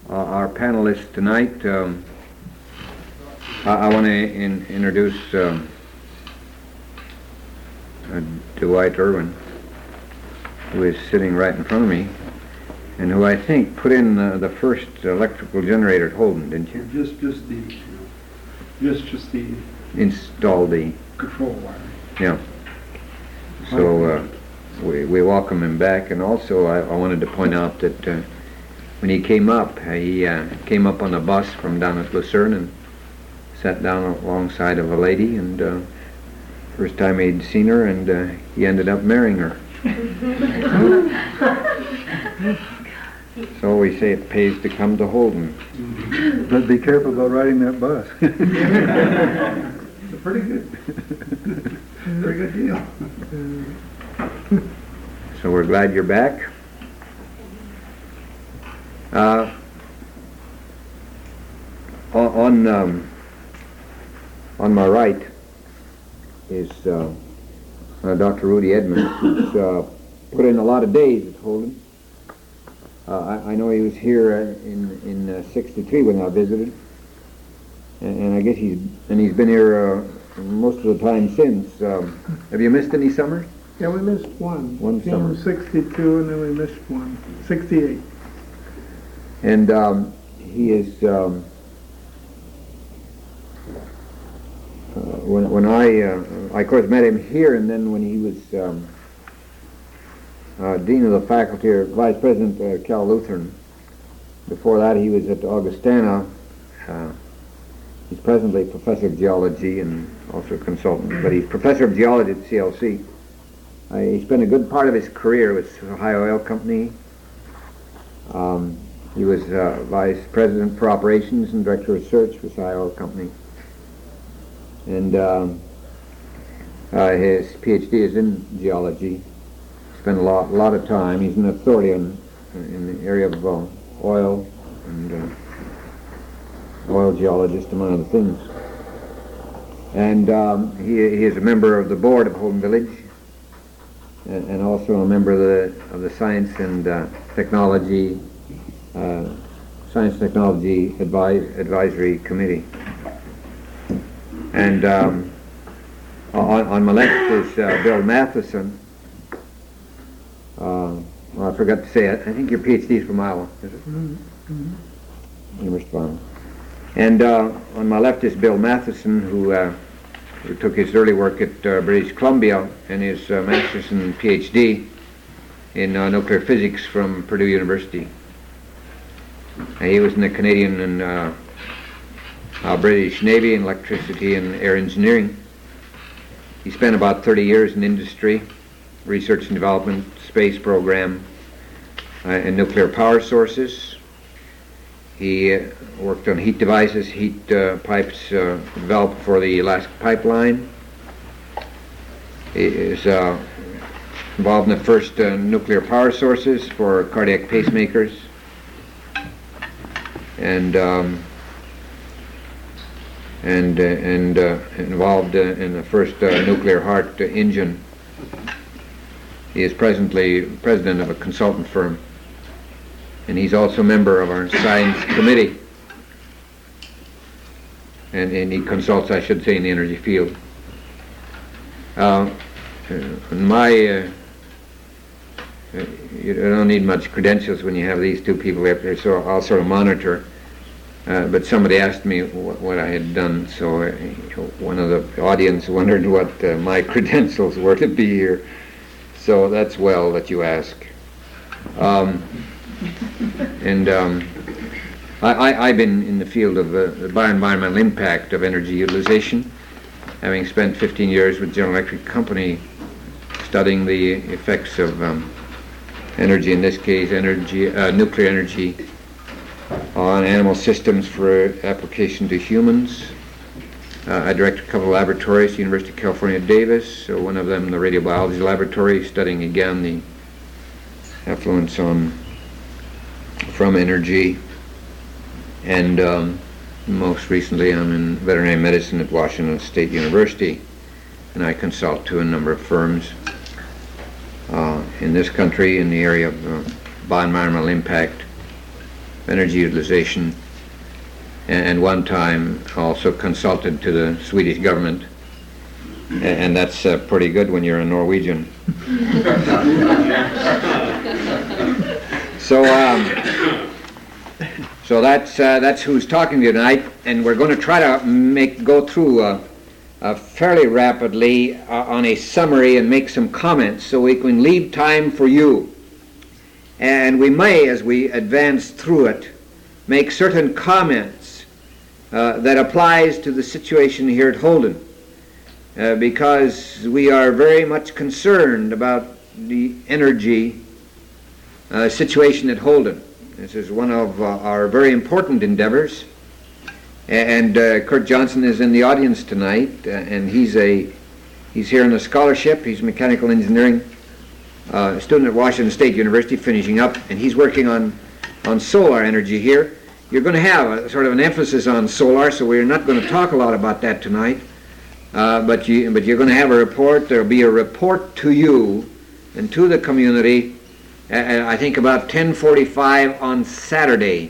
Our panelists tonight, I want to introduce Dwight Irwin, who is sitting right in front of me, and who I think put in the first electrical generator at Holden, didn't you? Just the Installed the control wire. Yeah. So we welcome him back, and also I wanted to point out that when he came up on a bus from down at Lucerne and sat down alongside of a lady, and first time he'd seen her, and he ended up marrying her. So we say it pays to come to Holden. But be careful about riding that bus. It's a pretty good deal. So we're glad you're back. On my right is Dr. Rudy Edmonds, who's put in a lot of days at Holden. I know he was here in '63 when I visited, and I guess he's been here most of the time since. Have you missed any summers? Yeah, we missed one. One summer. 62, and then we missed one. 68. And he is, when I of course met him here, and then when he was Dean of the Faculty, or Vice President at Cal Lutheran. Before that he was at Augustana. He's presently Professor of Geology and also a consultant, but he's Professor of Geology at CLC. He spent a good part of his career with Ohio Oil Company. He was Vice President for Operations and Director of Research with Ohio Oil Company. And his PhD is in geology. Spent a lot of time. He's an authority in the area of oil and oil geologist, among other things. And he is a member of the board of Holden Village, and also a member of the Science and Technology Advisory Committee. And on my left is Bill Matheson. Well, I forgot to say it. I think your PhD is from Iowa, is it? Mm-hmm. University of Iowa. And on my left is Bill Matheson, who took his early work at British Columbia and his master's and PhD in nuclear physics from Purdue University. He was in the Canadian and British Navy in electricity and air engineering. He spent about 30 years in industry, research and development, space program, and nuclear power sources. He worked on heat devices, heat pipes developed for the Alaska Pipeline. He is involved in the first nuclear power sources for cardiac pacemakers, and involved in the first nuclear heart engine. He is presently president of a consultant firm, and he's also a member of our science committee, and he consults, I should say, in the energy field. You don't need much credentials when you have these two people up there, so I'll sort of monitor. But somebody asked me what I had done, so one of the audience wondered what my credentials were to be here. So that's well that you ask. I've been in the field of the bioenvironmental impact of energy utilization, having spent 15 years with General Electric Company studying the effects of energy, in this case nuclear energy, on animal systems for application to humans. I direct a couple of laboratories, University of California, Davis, so one of them the radiobiology laboratory, studying again the effluents from energy, and most recently I'm in veterinary medicine at Washington State University, and I consult to a number of firms in this country in the area of bioenvironmental impact. energy utilization, and one time also consulted to the Swedish government, and that's pretty good when you're a Norwegian. So that's who's talking tonight, and we're going to try to go through fairly rapidly on a summary and make some comments so we can leave time for you. And we may, as we advance through it, make certain comments that applies to the situation here at Holden, because we are very much concerned about the energy situation at Holden. This is one of our very important endeavors, and Kurt Johnson is in the audience tonight, and he's here on a scholarship. He's a mechanical engineering student at Washington State University, finishing up, and he's working on solar energy here. You're going to have a sort of an emphasis on solar, so we're not going to talk a lot about that tonight, but you're going to have a report. There'll be a report to you and to the community, I think about 10:45 on Saturday.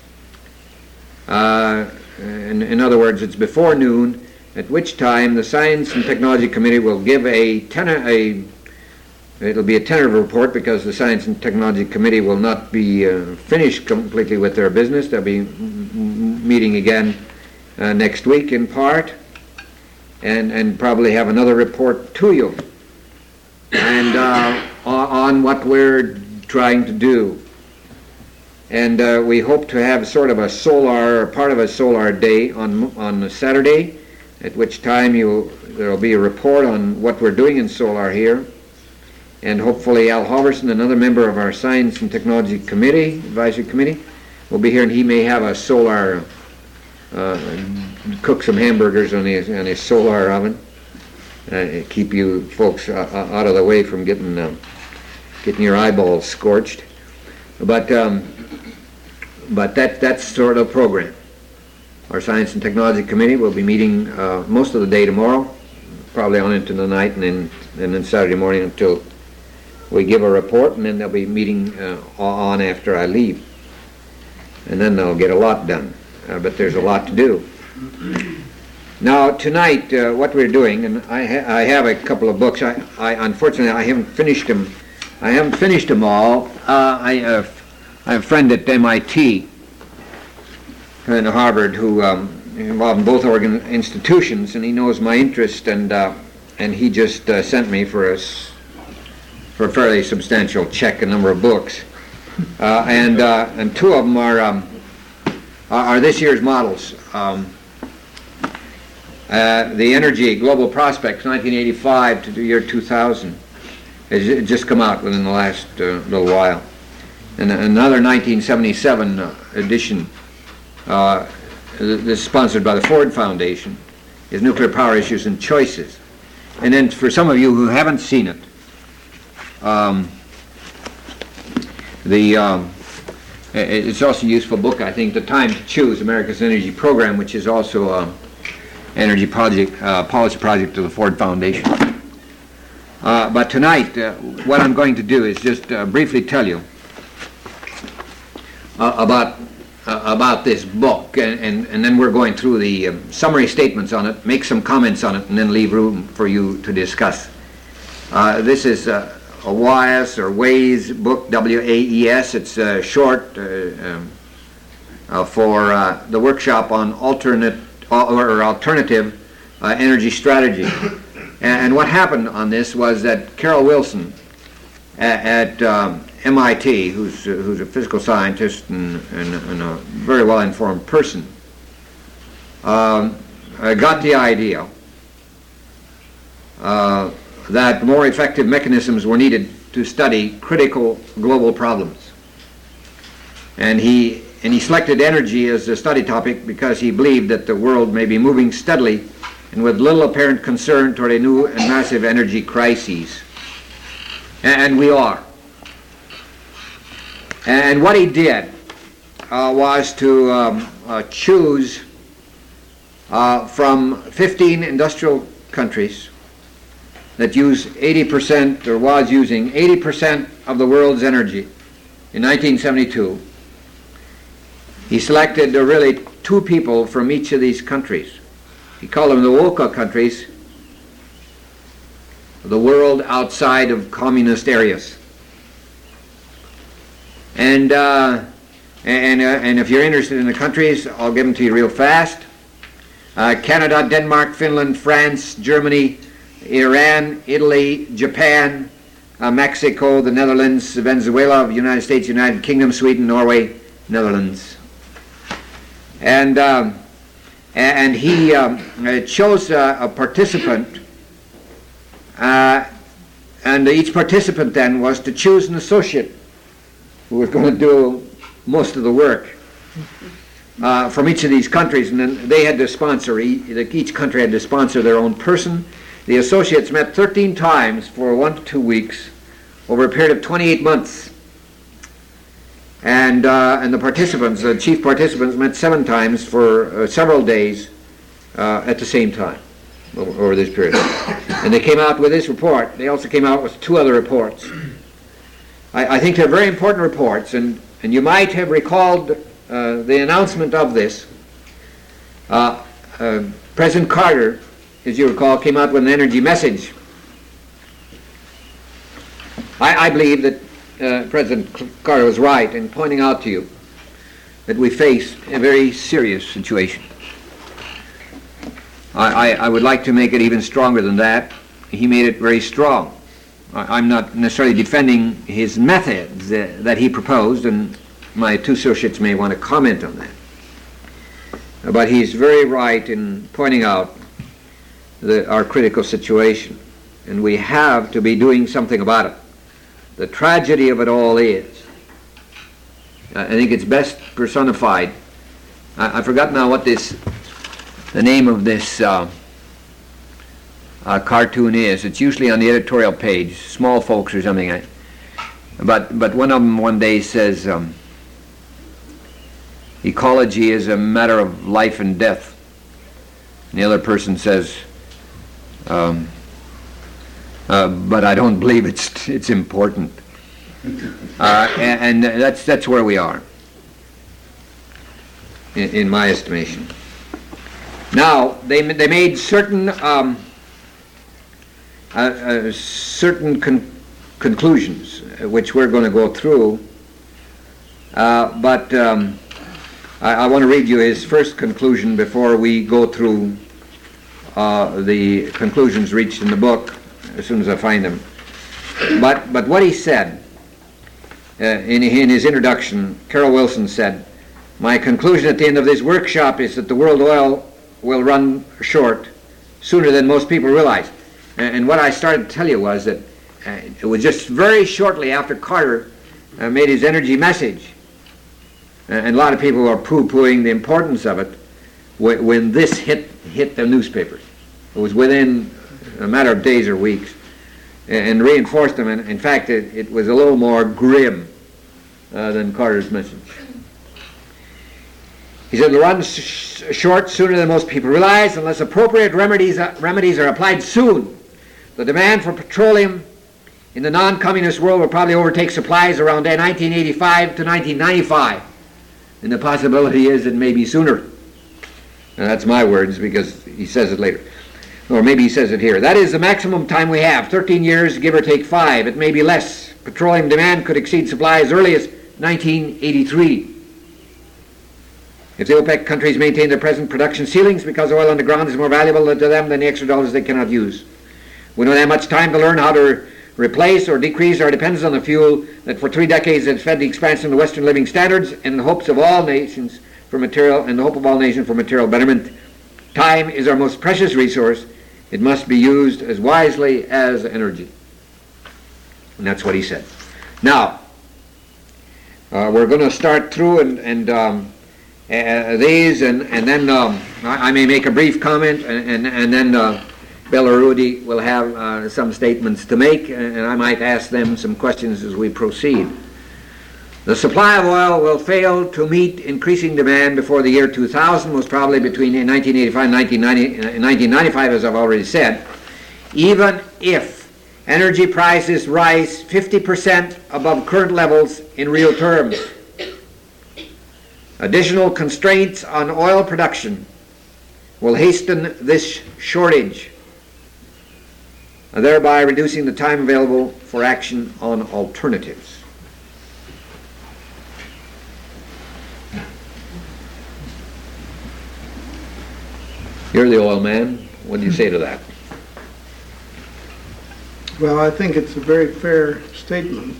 In other words, it's before noon, at which time the Science and Technology Committee will give it'll be a tentative report, because the Science and Technology Committee will not be finished completely with their business. They'll be meeting again next week in part, and probably have another report to you, and on what we're trying to do. And we hope to have sort of part of a solar day on Saturday, at which time there will be a report on what we're doing in solar here. And hopefully Al Halverson, another member of our Science and Technology Committee, Advisory Committee, will be here, and he may have a solar, cook some hamburgers on his solar oven, keep you folks out of the way from getting your eyeballs scorched. But that's sort of program. Our Science and Technology Committee will be meeting most of the day tomorrow, probably on into the night, and then Saturday morning until we give a report, and then they'll be meeting on after I leave. And then they'll get a lot done. But there's a lot to do. Now, tonight, what we're doing, and I have a couple of books. Unfortunately, I haven't finished them. I haven't finished them all. I have a friend at MIT and Harvard who involved in both institutions, and he knows my interest, and he just sent me for a fairly substantial check a number of books, and two of them are this year's models. The Energy Global Prospects, 1985 to the year 2000. It's just come out within the last little while. And another 1977 edition, this is sponsored by the Ford Foundation, is Nuclear Power Issues and Choices. And then for some of you who haven't seen it, it's also a useful book, I think, The Time to Choose, America's Energy Program, which is also an energy project, policy project of the Ford Foundation. But tonight, what I'm going to do is just briefly tell you about this book, and then we're going through the summary statements on it, make some comments on it, and then leave room for you to discuss. This is a WAES or WAES book, W-A-E-S. It's short for the workshop on alternative energy strategy. And what happened on this was that Carol Wilson at MIT, who's a physical scientist and a very well-informed person, got the idea that more effective mechanisms were needed to study critical global problems. And he selected energy as a study topic because he believed that the world may be moving steadily and with little apparent concern toward a new and massive energy crises. And we are. And what he did was to choose from 15 industrial countries that use 80%, or was using 80% of the world's energy in 1972, he selected really two people from each of these countries. He called them the WOCA countries, the world outside of communist areas. And if you're interested in the countries, I'll give them to you real fast. Canada, Denmark, Finland, France, Germany, Iran, Italy, Japan, Mexico, the Netherlands, Venezuela, the United States, United Kingdom, Sweden, Norway, Netherlands. And he chose a participant, and each participant then was to choose an associate who was going to do most of the work from each of these countries, and then they had to sponsor, each country had to sponsor their own person. The associates met 13 times for 1 to 2 weeks over a period of 28 months. And the participants, the chief participants, met 7 times for several days at the same time over this period. And they came out with this report. They also came out with 2 other reports. I think they're very important reports, and you might have recalled the announcement of this. President Carter, as you recall, came out with an energy message. I believe that President Carter was right in pointing out to you that we face a very serious situation. I would like to make it even stronger than that. He made it very strong. I'm not necessarily defending his methods that he proposed, and my 2 associates may want to comment on that. But he's very right in pointing out our critical situation, and we have to be doing something about it. The tragedy of it all is, I think it's best personified. I forgot now what the name of this cartoon is. It's usually on the editorial page, Small Folks or something. But one of them one day says, ecology is a matter of life and death. And the other person says, but I don't believe it's important. And that's where we are, in my estimation. Now, they made certain conclusions, which we're going to go through, but I want to read you his first conclusion before we go through the conclusions reached in the book, as soon as I find them. But what he said in his introduction, Carol Wilson said, "My conclusion at the end of this workshop is that the world oil will run short sooner than most people realize." And what I started to tell you was that it was just very shortly after Carter made his energy message, and a lot of people were poo-pooing the importance of it when this hit the newspapers. It was within a matter of days or weeks, and reinforced them. And in fact, it was a little more grim than Carter's message. He said, "It'll run short sooner than most people realize unless appropriate remedies are applied soon. The demand for petroleum in the non-communist world will probably overtake supplies around 1985 to 1995. And the possibility is it may be sooner." Now, that's my words, because he says it later. Or maybe he says it here. "That is the maximum time we have, 13 years, give or take 5. It may be less. Petroleum demand could exceed supply as early as 1983. If the OPEC countries maintain their present production ceilings because oil on the ground is more valuable to them than the extra dollars they cannot use. We don't have much time to learn how to replace or decrease our dependence on the fuel that for 3 decades has fed the expansion of the Western living standards and the hopes of all nations for material betterment. Time is our most precious resource. It must be used as wisely as energy." And that's what he said. Now, we're going to start through these, and then I may make a brief comment, and then Bill or Rudy will have some statements to make, and I might ask them some questions as we proceed. The supply of oil will fail to meet increasing demand before the year 2000, most probably between 1985 and 1995, as I've already said, even if energy prices rise 50% above current levels in real terms. Additional constraints on oil production will hasten this shortage, thereby reducing the time available for action on alternatives. You're the oil man. What do you say to that? Well, I think it's a very fair statement.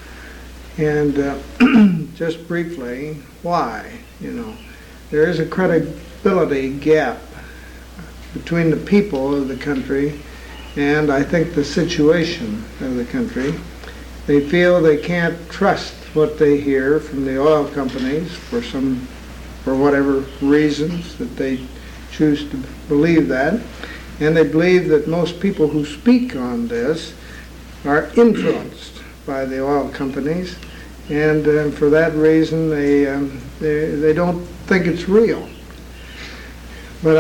And just briefly, why? There is a credibility gap between the people of the country and I think the situation of the country. They feel they can't trust what they hear from the oil companies for whatever reasons that they choose to believe that. And they believe that most people who speak on this are influenced by the oil companies, and for that reason they don't think it's real. But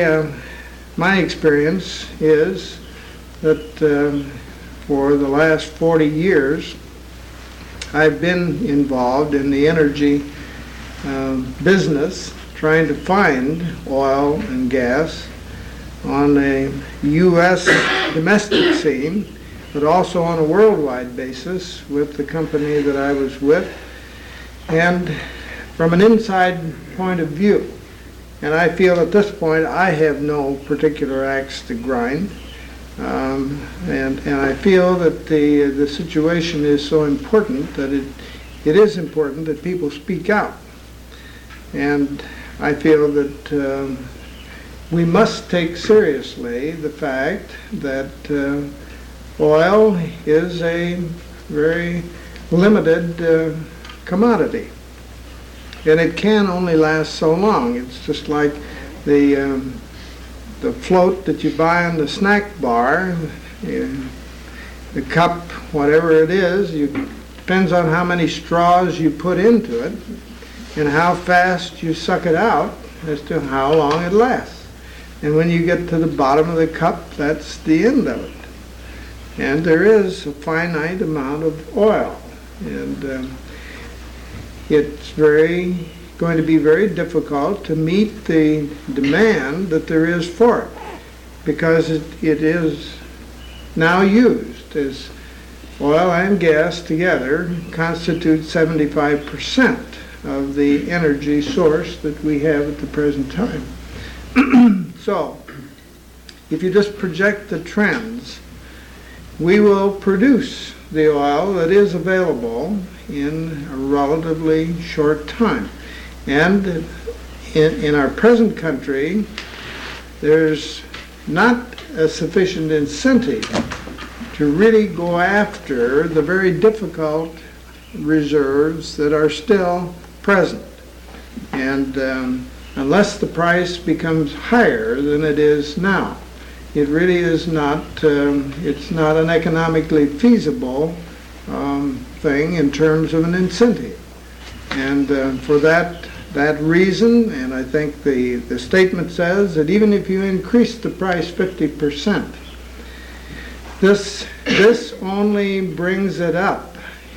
my experience is that for the last 40 years I've been involved in the energy business, trying to find oil and gas on a U.S. domestic scene, but also on a worldwide basis with the company that I was with, and from an inside point of view. And I feel at this point I have no particular axe to grind, and I feel that the situation is so important that it is important that people speak out. And I feel that we must take seriously the fact that oil is a very limited commodity, and it can only last so long. It's just like the float that you buy on the snack bar, the cup, whatever it is. Depends on how many straws you put into it and how fast you suck it out as to how long it lasts. And when you get to the bottom of the cup, that's the end of it. And there is a finite amount of oil, and it's going to be very difficult to meet the demand that there is for it, because it is now used as oil and gas together constitute 75% of the energy source that we have at the present time. So, if you just project the trends, we will produce the oil that is available in a relatively short time. And in our present country, there's not a sufficient incentive to really go after the very difficult reserves that are still present. And unless the price becomes higher than it is now, it really is not, it's not an economically feasible thing in terms of an incentive. And for that reason, and I think the statement says that even if you increase the price 50%, this only brings it up,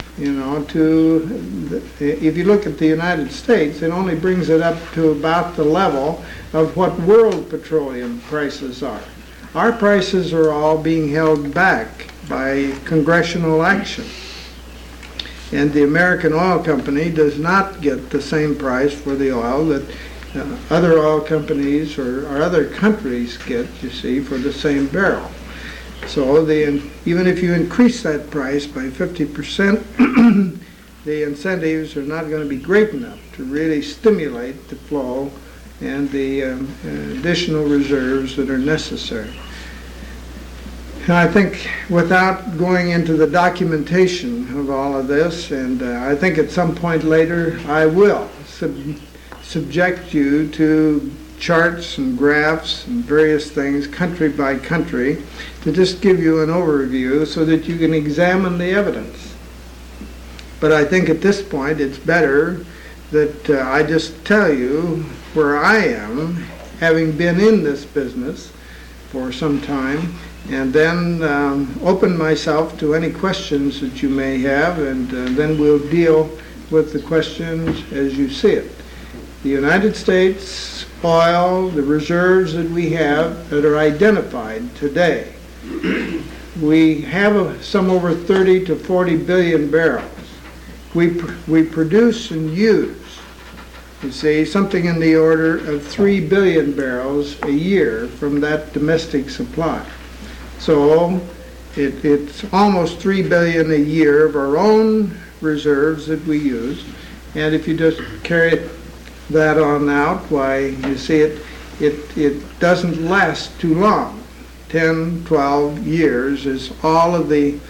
if you look at the United States, it only brings it up to about the level of what world petroleum prices are. Our prices are all being held back by congressional action. And the American Oil Company does not get the same price for the oil that other oil companies or other countries get, you see, for the same barrel. So even if you increase that price by 50%, the incentives are not going to be great enough to really stimulate the flow and the additional reserves that are necessary. And I think without going into the documentation of all of this, and I think at some point later I will subject you to charts and graphs and various things, country by country, to just give you an overview so that you can examine the evidence. But I think at this point it's better that I just tell you where I am, having been in this business for some time, and then open myself to any questions that you may have, and then we'll deal with the questions as you see it. the United States oil, the reserves that we have that are identified today, we have some over 30 to 40 billion barrels. We produce and use, you see, something in the order of 3 billion barrels a year from that domestic supply. So it's almost 3 billion a year of our own reserves that we use. And if you just carry that on out, why, you see, it doesn't last too long. 10, 12 years is all of the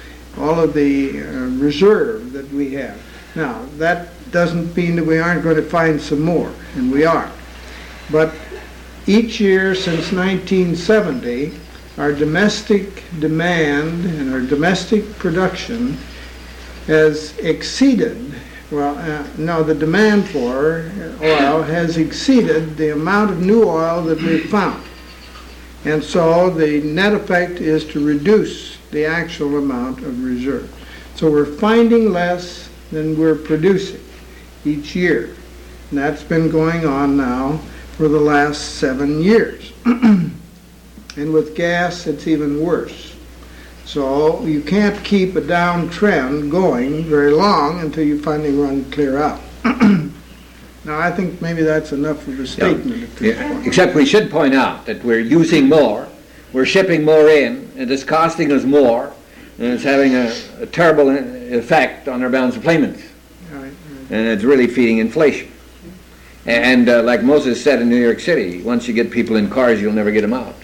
reserve that we have. Now, that doesn't mean that we aren't going to find some more, and we are. But each year since 1970, our domestic demand and our domestic production has exceeded, the demand for oil has exceeded the amount of new oil that we've found. And so the net effect is to reduce the actual amount of reserve. So we're finding less than we're producing each year. And that's been going on now for the last 7 years. And with gas, it's even worse. So you can't keep a downtrend going very long until you finally run clear out. Now, I think maybe that's enough of a statement at this point. Except we should point out that we're using more, we're shipping more in, and it's costing us more, and it's having a terrible effect on our balance of payments. Right. And it's really feeding inflation. And like Moses said in New York City, once you get people in cars, you'll never get them out.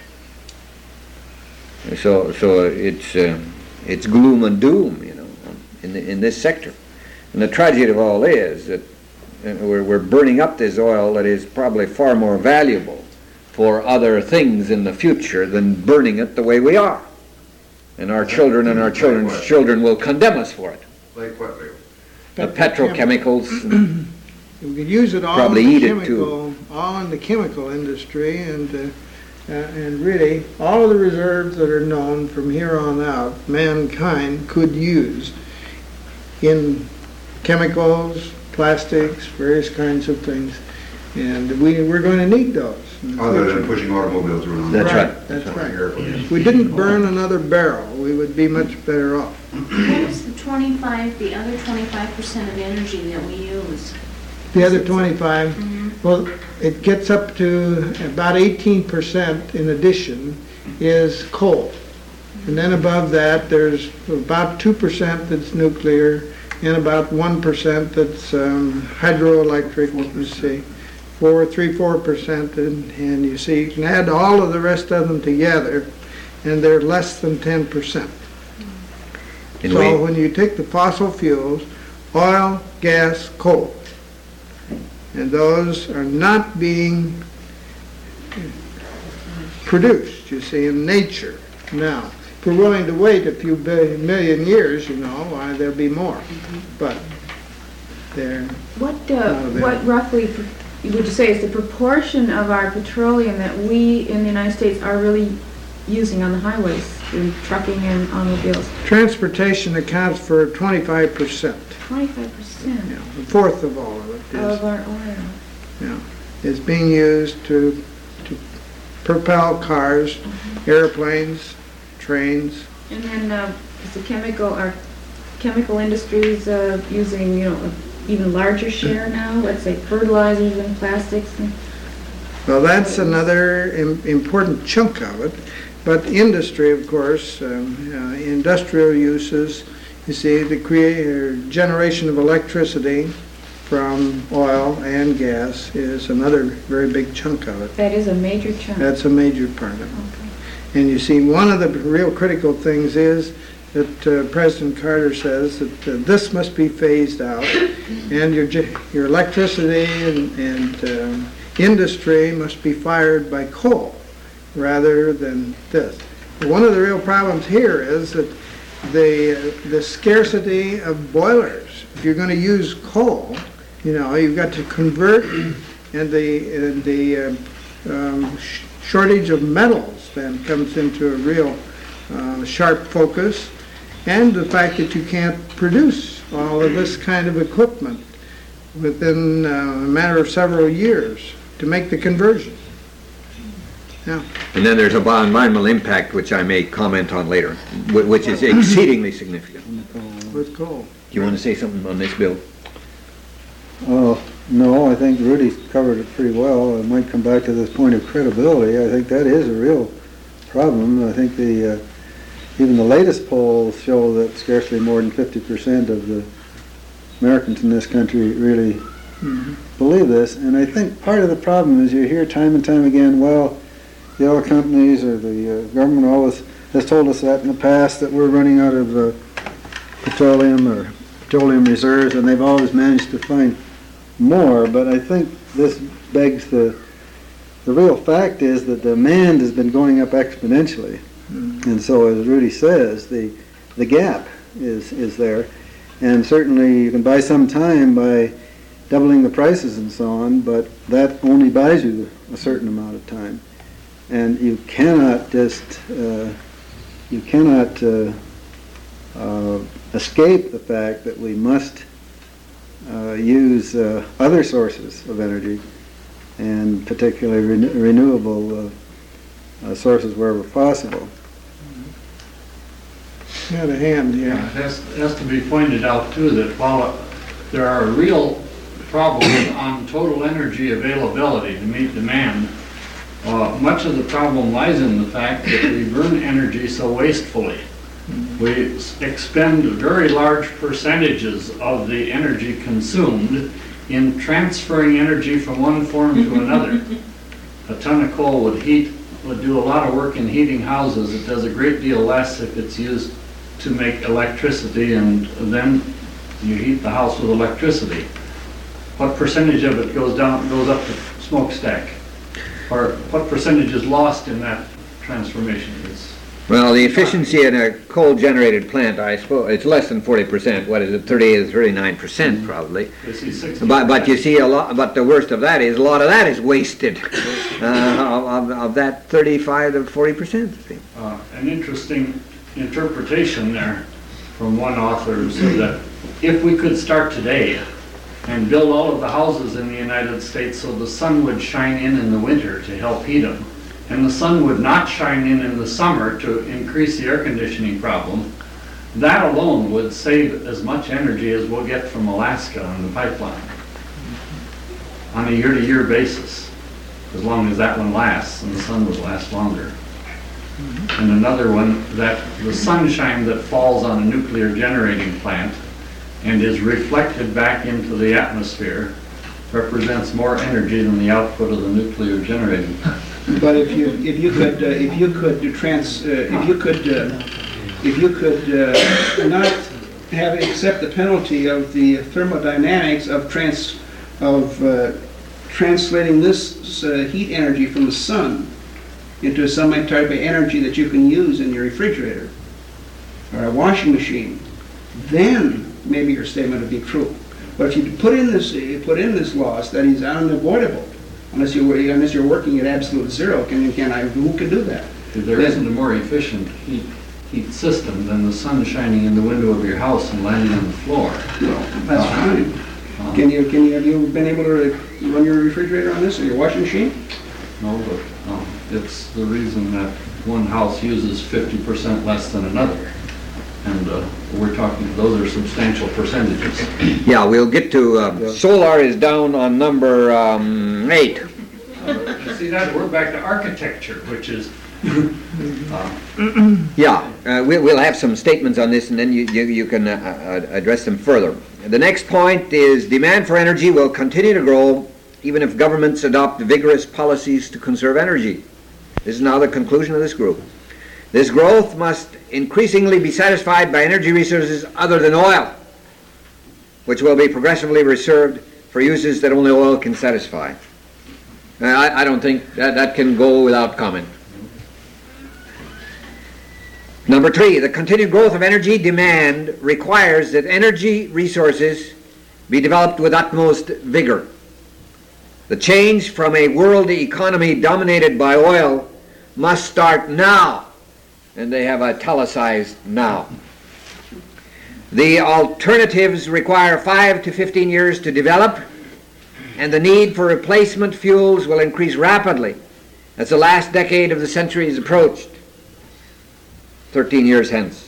So it's gloom and doom, in this sector. And the tragedy of all is that we're burning up this oil that is probably far more valuable for other things in the future than burning it the way we are. And our children and our children's children will condemn us for it. Like what, Leo? The petrochemicals. We could use it all Probably in eat the it, chemical, too. all in the chemical industry, and really all of the reserves that are known from here on out, mankind could use in chemicals, plastics, various kinds of things, and we're going to need those. Other than pushing automobiles around. That's right. That's right. Airplanes. If we didn't burn another barrel, we would be much better off. What was the other 25% of energy that we use? The other 25, well, it gets up to about 18% in addition is coal. And then above that, there's about 2% that's nuclear and about 1% that's hydroelectric, you see. 4%, and you see, you can add all of the rest of them together, and they're less than 10%. So when you take the fossil fuels, oil, gas, coal, and those are not being produced, you see, in nature now. If we're willing to wait a few million years, why there'll be more. But they're What roughly would you say is the proportion of our petroleum that we in the United States are really using on the highways, in trucking and automobiles? Transportation accounts for 25%. 25%. Yeah, a fourth of all of it Of our oil. is being used to propel cars, airplanes, trains. And then is the chemical industries using, even larger share now? Let's say fertilizers and plastics. Well, that's another important chunk of it. But industry, of course, industrial uses, you see, the generation of electricity from oil and gas is another very big chunk of it. That is a major chunk. That's a major part of it. Okay. And you see, one of the real critical things is that President Carter says that this must be phased out, and your electricity and industry must be fired by coal rather than this. One of the real problems here is that the scarcity of boilers. If you're going to use coal, you've got to convert, and the shortage of metals then comes into a real sharp focus, and the fact that you can't produce all of this kind of equipment within a matter of several years to make the conversion. Yeah. And then there's a environmental impact, which I may comment on later, which is exceedingly significant. With coal. Do you want to say something on this, Bill? No, I think Rudy's covered it pretty well. I might come back to this point of credibility. I think that is a real problem. I think even the latest polls show that scarcely more than 50% of the Americans in this country really believe this. And I think part of the problem is you hear time and time again, well, the oil companies or the government always has told us that in the past, that we're running out of petroleum reserves, and they've always managed to find more. But I think this begs the real fact is that demand has been going up exponentially. And so, as Rudy says, the gap is there. And certainly you can buy some time by doubling the prices and so on, but that only buys you a certain amount of time. And you cannot just, escape the fact that we must use other sources of energy, and particularly renewable sources wherever possible. You had a hand here. It has to be pointed out too that while there are real problems on total energy availability to meet demand, much of the problem lies in the fact that we burn energy so wastefully. We expend very large percentages of the energy consumed in transferring energy from one form to another. A ton of coal would do a lot of work in heating houses. It does a great deal less if it's used to make electricity, and then you heat the house with electricity. What percentage of it goes up to smokestack? Or what percentage is lost in that transformation? Well, the efficiency in a coal-generated plant, I suppose, it's less than 40%. What is it, 38 to 39% probably. But you see a lot. But the worst of that is a lot of that is wasted. Of that 35 to 40%. An interesting interpretation there from one author said that if we could start today and build all of the houses in the United States so the sun would shine in the winter to help heat them, and the sun would not shine in the summer to increase the air conditioning problem, that alone would save as much energy as we'll get from Alaska on the pipeline on a year-to-year basis, as long as that one lasts, and the sun would last longer. And another one, that the sunshine that falls on a nuclear generating plant and is reflected back into the atmosphere represents more energy than the output of the nuclear generating plant. But if you could not accept the penalty of the thermodynamics of translating this heat energy from the sun into some type of energy that you can use in your refrigerator or a washing machine, then maybe your statement would be true. But if you put in this loss that is unavoidable, unless you're working at absolute zero, who can do that? There isn't a more efficient heat system than the sun shining in the window of your house and landing on the floor. Well, that's fine. Have you been able to run your refrigerator on this or your washing machine? No, but it's the reason that one house uses 50% less than another. And we're talking, those are substantial percentages. Yeah, we'll get to, solar is down on number 8. See that, we're back to architecture, which is... We'll have some statements on this, and then you can address them further. The next point is demand for energy will continue to grow even if governments adopt vigorous policies to conserve energy. This is now the conclusion of this group. This growth must increasingly be satisfied by energy resources other than oil, which will be progressively reserved for uses that only oil can satisfy. I don't think that can go without comment. Number 3, the continued growth of energy demand requires that energy resources be developed with utmost vigor. The change from a world economy dominated by oil must start now, and they have italicized now. The alternatives require 5 to 15 years to develop, and the need for replacement fuels will increase rapidly as the last decade of the century is approached, 13 years hence.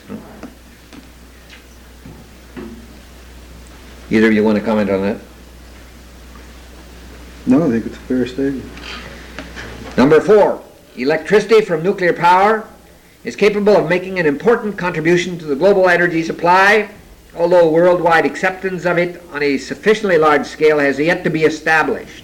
Either of you want to comment on that? No, I think it's a fair statement. Number 4, electricity from nuclear power is capable of making an important contribution to the global energy supply, although worldwide acceptance of it on a sufficiently large scale has yet to be established.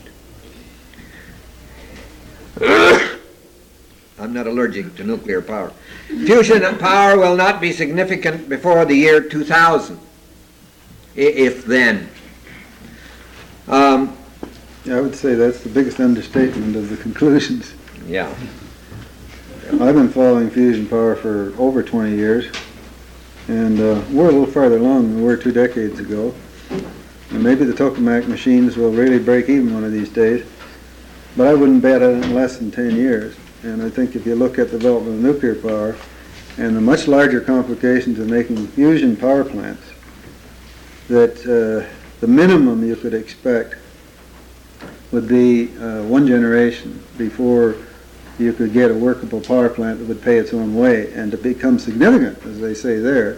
I'm not allergic to nuclear power. Fusion power will not be significant before the year 2000, if then. I would say that's the biggest understatement of the conclusions. Yeah. I've been following fusion power for over 20 years, and we're a little farther along than we were 2 decades ago. And maybe the tokamak machines will really break even one of these days, but I wouldn't bet on it in less than 10 years. And I think if you look at the development of nuclear power and the much larger complications of making fusion power plants, that the minimum you could expect would be 1 generation before you could get a workable power plant that would pay its own way. And to become significant, as they say there,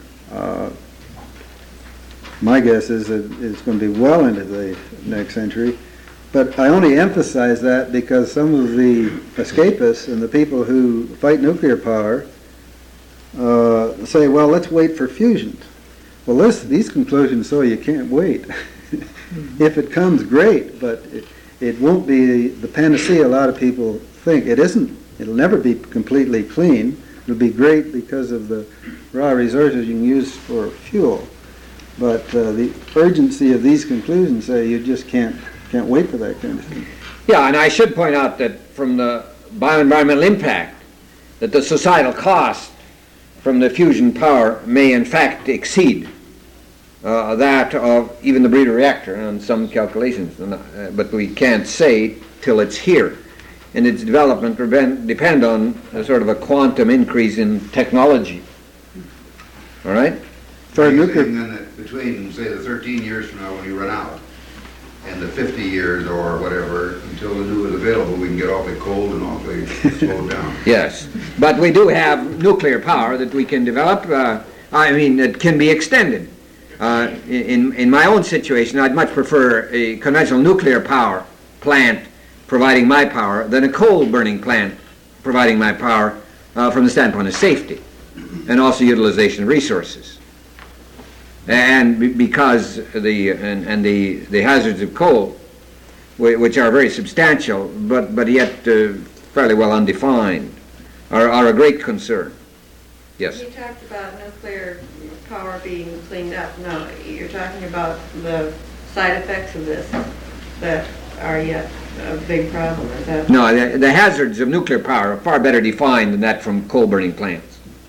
my guess is that it's going to be well into the next century. But I only emphasize that because some of the escapists and the people who fight nuclear power say, well, let's wait for fusion. Well, these conclusions show you can't wait. If it comes, great, but it won't be the panacea a lot of people think. It isn't. It'll never be completely clean. It'll be great because of the raw resources you can use for fuel. But the urgency of these conclusions say you just can't wait for that kind of thing. Yeah, and I should point out that from the bioenvironmental impact, that the societal cost from the fusion power may in fact exceed that of even the breeder reactor on some calculations, but we can't say till it's here. And its development depend on a sort of a quantum increase in technology. All right? So you're saying then that between, say, the 13 years from now when you run out, and the 50 years or whatever, until the new is available, we can get awfully cold and awfully slowed down. Yes, but we do have nuclear power that we can develop. That can be extended. In my own situation, I'd much prefer a conventional nuclear power plant providing my power than a coal-burning plant providing my power from the standpoint of safety and also utilization of resources. And because the hazards of coal, which are very substantial but yet fairly well undefined, are a great concern. Yes. You talked about nuclear power being cleaned up. No, you're talking about the side effects of this that are yet a big problem. Is that? No, the hazards of nuclear power are far better defined than that from coal-burning plants.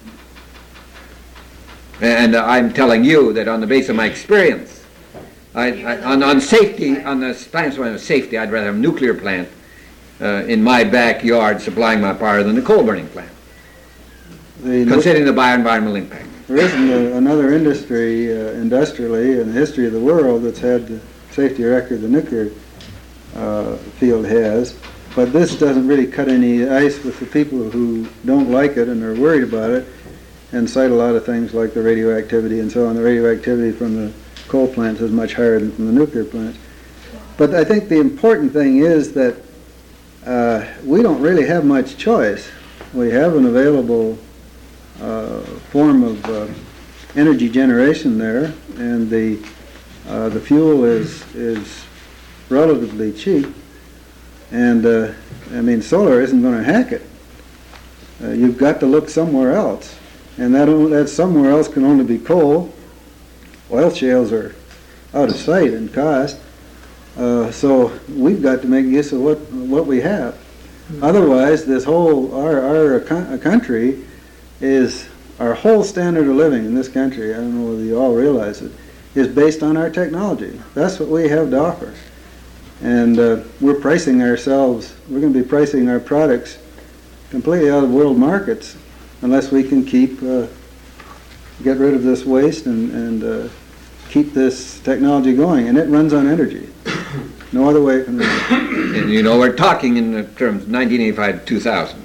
And I'm telling you that on the basis of my experience, on safety, on the standpoint of safety, I'd rather have a nuclear plant in my backyard supplying my power than a coal-burning plant, considering the bioenvironmental impact. There isn't another industry, industrially, in the history of the world that's had the safety record the nuclear field has. But this doesn't really cut any ice with the people who don't like it and are worried about it, and cite a lot of things like the radioactivity and so on. The radioactivity from the coal plants is much higher than from the nuclear plants. But I think the important thing is that we don't really have much choice. We have an available form of energy generation there, and the fuel is relatively cheap. And solar isn't going to hack it. You've got to look somewhere else. And that somewhere else can only be coal. Oil shales are out of sight in cost. So we've got to make use of what we have. Otherwise, this whole, our country is, our whole standard of living in this country, I don't know whether you all realize it, is based on our technology. That's what we have to offer. And we're pricing ourselves, we're going to be pricing our products completely out of world markets unless we can keep get rid of this waste and keep this technology going, and it runs on energy. No other way it can run. And you know, we're talking in the terms 1985 to 2000.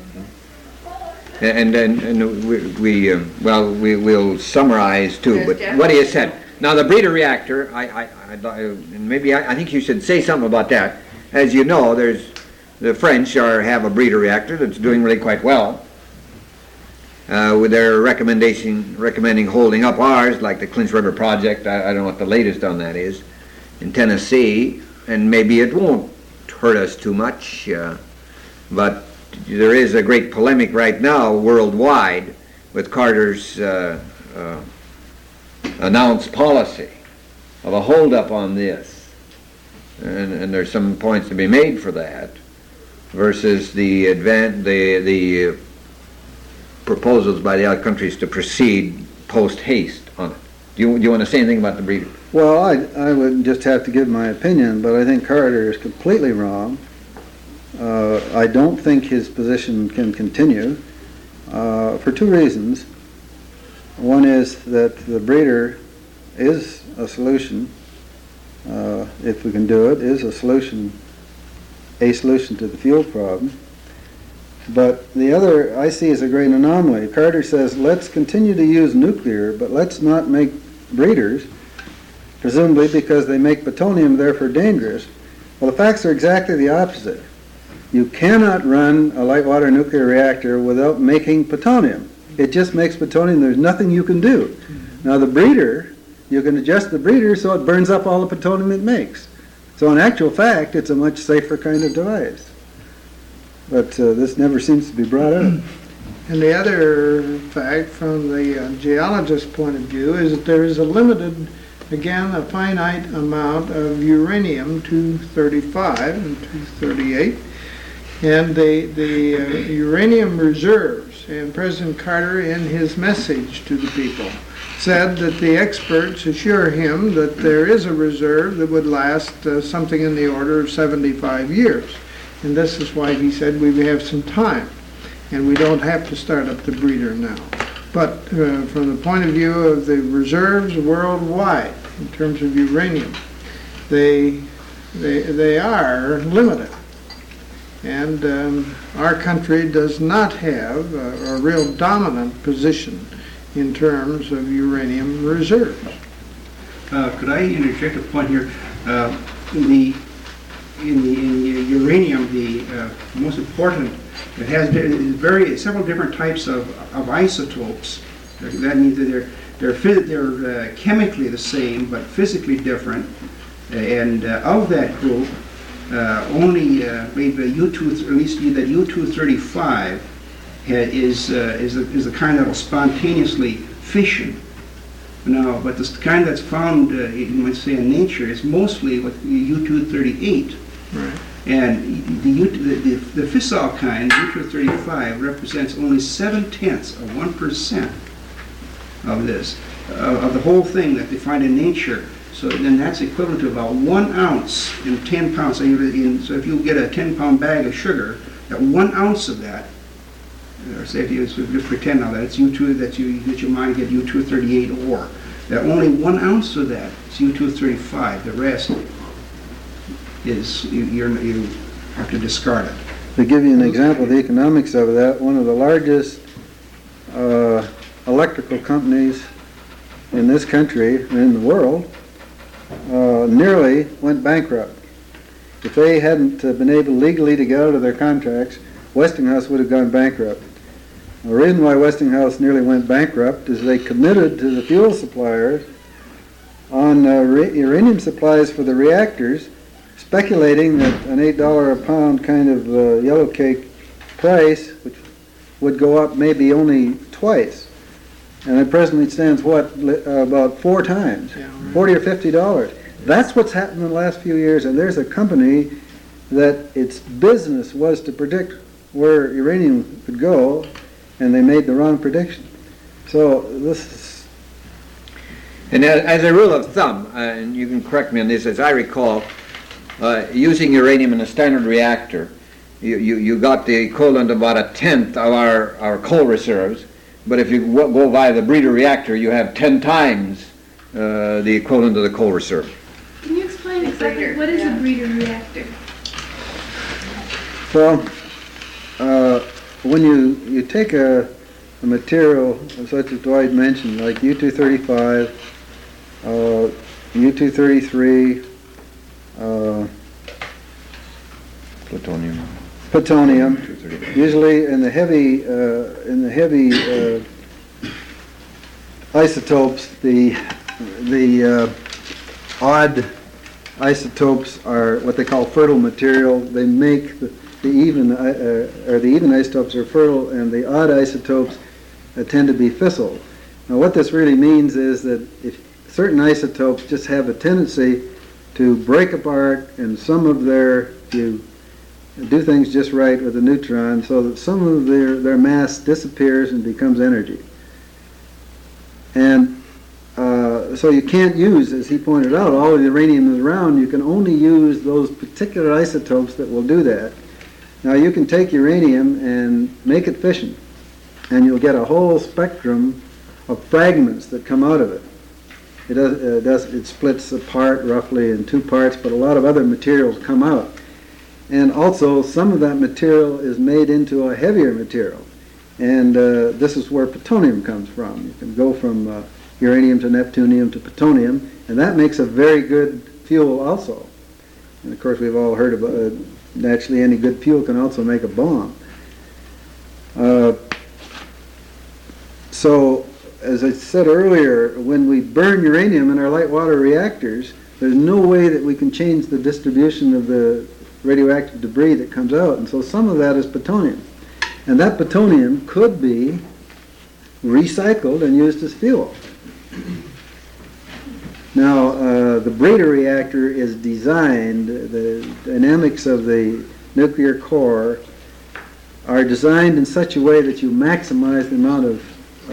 And we'll summarize too. But what he has said. Now the breeder reactor, I think you should say something about that. As you know, the French have a breeder reactor that's doing really quite well. With their recommending holding up ours, like the Clinch River project. I don't know what the latest on that is in Tennessee, and maybe it won't hurt us too much. But there is a great polemic right now worldwide with Carter's announced policy of a hold-up on this, and there's some points to be made for that, versus the proposals by the other countries to proceed post-haste on it. Do you want to say anything about the breeder? Well, I would just have to give my opinion, but I think Carter is completely wrong. I don't think his position can continue for two reasons. One is that the breeder is a solution, if we can do it, is a solution to the fuel problem. But the other I see as a great anomaly. Carter says, let's continue to use nuclear, but let's not make breeders, presumably because they make plutonium, therefore dangerous. Well, the facts are exactly the opposite. You cannot run a light water nuclear reactor without making plutonium. It just makes plutonium. There's nothing you can do. Now the breeder, you can adjust the breeder so it burns up all the plutonium it makes. So in actual fact, it's a much safer kind of device. But this never seems to be brought up. And the other fact from the geologist's point of view is that there is a limited, again, a finite amount of uranium-235 and 238. And the uranium reserves, and President Carter in his message to the people said that the experts assure him that there is a reserve that would last something in the order of 75 years. And this is why he said we have some time and we don't have to start up the breeder now. But from the point of view of the reserves worldwide in terms of uranium, they are limited. And our country does not have a real dominant position in terms of uranium reserves. Could I interject a point here? In the uranium, the most important, it has several different types of isotopes. That means that they're chemically the same but physically different. And of that group, only maybe U2, at least that U235 is the kind that will spontaneously fission. Now, but the kind that's found, you might say, in nature is mostly what U238. Right. And the fissile kind, U235, represents only 0.7% of this, of the whole thing that they find in nature. So then that's equivalent to about 1 ounce in 10 pounds. So if you get a 10-pound bag of sugar, that 1 ounce of that, or say if you pretend now that it's U2, that you might get U238 ore, that only 1 ounce of that is U235. The rest is you have to discard it. To give you an example of the economics of that, one of the largest electrical companies in this country and in the world nearly went bankrupt. If they hadn't been able legally to get out of their contracts, Westinghouse would have gone bankrupt. The reason why Westinghouse nearly went bankrupt is they committed to the fuel suppliers on uranium supplies for the reactors, speculating that an $8 a pound kind of yellow cake price, which would go up maybe only twice, and it presently stands about 4 times, yeah, right. $40 or $50. That's what's happened in the last few years, and there's a company that its business was to predict where uranium could go, and they made the wrong prediction. So this is... And as a rule of thumb, and you can correct me on this, as I recall, using uranium in a standard reactor, you got the equivalent of about 1/10 of our coal reserves, but if you go via the breeder reactor, you have 10 times the equivalent of the coal reserve. Can you explain exactly what is a breeder reactor? Well, when you take a material such as Dwight mentioned, like U-235, U-233, plutonium, usually in the heavy isotopes, the odd isotopes are what they call fertile material. They make the even isotopes are fertile, and the odd isotopes tend to be fissile. Now, what this really means is that if certain isotopes just have a tendency to break apart, and some of you do things just right with the neutron, so that some of their mass disappears and becomes energy. And so you can't use, as he pointed out, all of the uranium is around. You can only use those particular isotopes that will do that. Now you can take uranium and make it fission, and you'll get a whole spectrum of fragments that come out of it. It splits apart roughly in 2 parts, but a lot of other materials come out. And also some of that material is made into a heavier material. And this is where plutonium comes from. You can go from uranium to neptunium to plutonium, and that makes a very good fuel also. And of course we've all heard about naturally any good fuel can also make a bomb. So, as I said earlier, when we burn uranium in our light water reactors, there's no way that we can change the distribution of the radioactive debris that comes out, and so some of that is plutonium. And that plutonium could be recycled and used as fuel. Now, the breeder reactor is designed, the dynamics of the nuclear core are designed in such a way that you maximize the amount of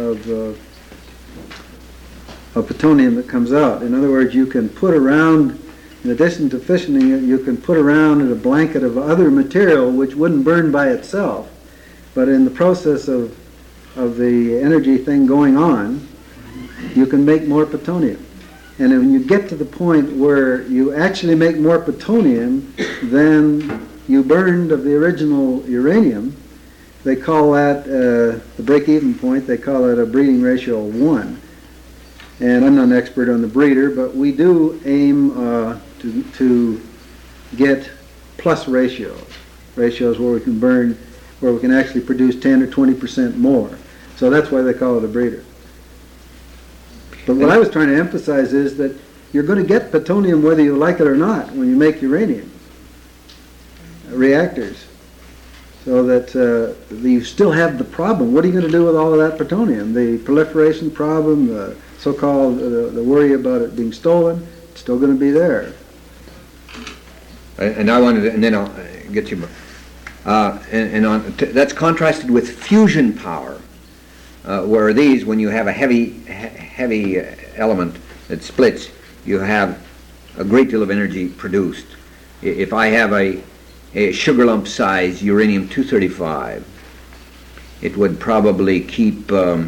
plutonium that comes out. In other words, you can put around, in addition to fissioning it, you can put around a blanket of other material which wouldn't burn by itself, but in the process of the energy thing going on, you can make more plutonium. And when you get to the point where you actually make more plutonium than you burned of the original uranium, they call that the break-even point. They call it a breeding ratio of 1. And I'm not an expert on the breeder, but we do aim to get plus ratios where we can burn, where we can actually produce 10 or 20% more. So that's why they call it a breeder. But what I was trying to emphasize is that you're going to get plutonium whether you like it or not when you make uranium reactors. So that you still have the problem. What are you going to do with all of that plutonium? The proliferation problem, the so-called the worry about it being stolen, it's still going to be there. And I wanted to, and then I'll get you. That's contrasted with fusion power, where these, when you have a heavy element that splits, you have a great deal of energy produced. If I have a sugar lump size uranium-235, it would probably keep,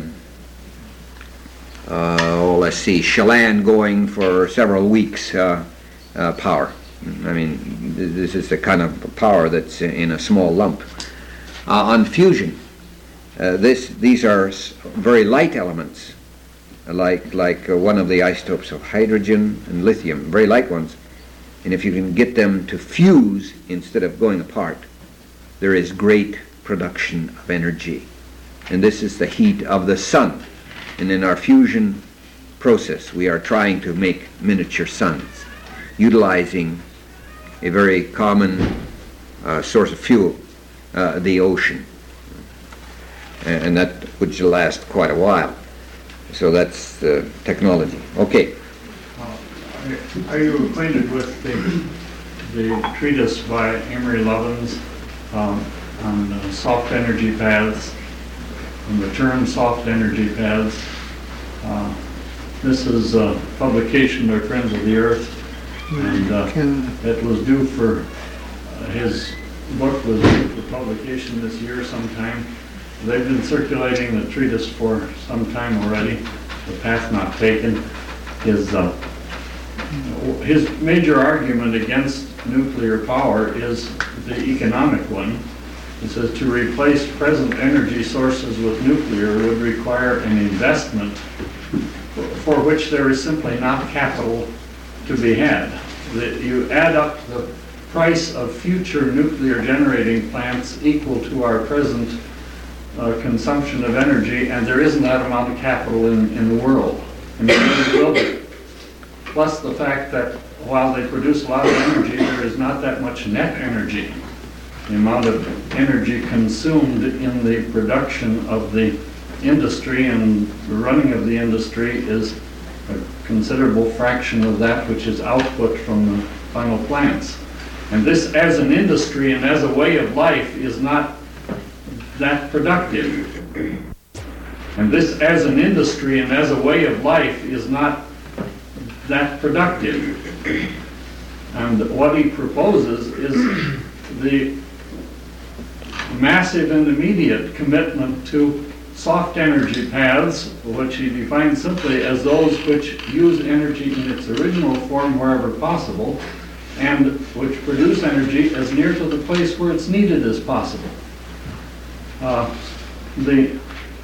let's see, Chelan going for several weeks power. I mean, this is the kind of power that's in a small lump. On fusion, these are very light elements, like one of the isotopes of hydrogen and lithium, very light ones. And if you can get them to fuse instead of going apart, there is great production of energy. And this is the heat of the sun. And in our fusion process, we are trying to make miniature suns, utilizing a very common source of fuel, the ocean. And that would last quite a while. So that's the technology. Okay. Are you acquainted with the treatise by Amory Lovins on soft energy paths, and the term soft energy paths? This is a publication by Friends of the Earth, and it was due for, his book was due for publication this year sometime, they've been circulating the treatise for some time already, The Path Not Taken. His major argument against nuclear power is the economic one. It says to replace present energy sources with nuclear would require an investment for which there is simply not capital to be had. That you add up the price of future nuclear generating plants equal to our present consumption of energy, and there isn't that amount of capital in the world. And there will be. Plus the fact that while they produce a lot of energy, there is not that much net energy. The amount of energy consumed in the production of the industry and the running of the industry is a considerable fraction of that which is output from the final plants. And this as an industry and as a way of life is not that productive. And this as an industry and as a way of life is not that productive. And what he proposes is the massive and immediate commitment to soft energy paths, which he defines simply as those which use energy in its original form wherever possible, and which produce energy as near to the place where it's needed as possible. The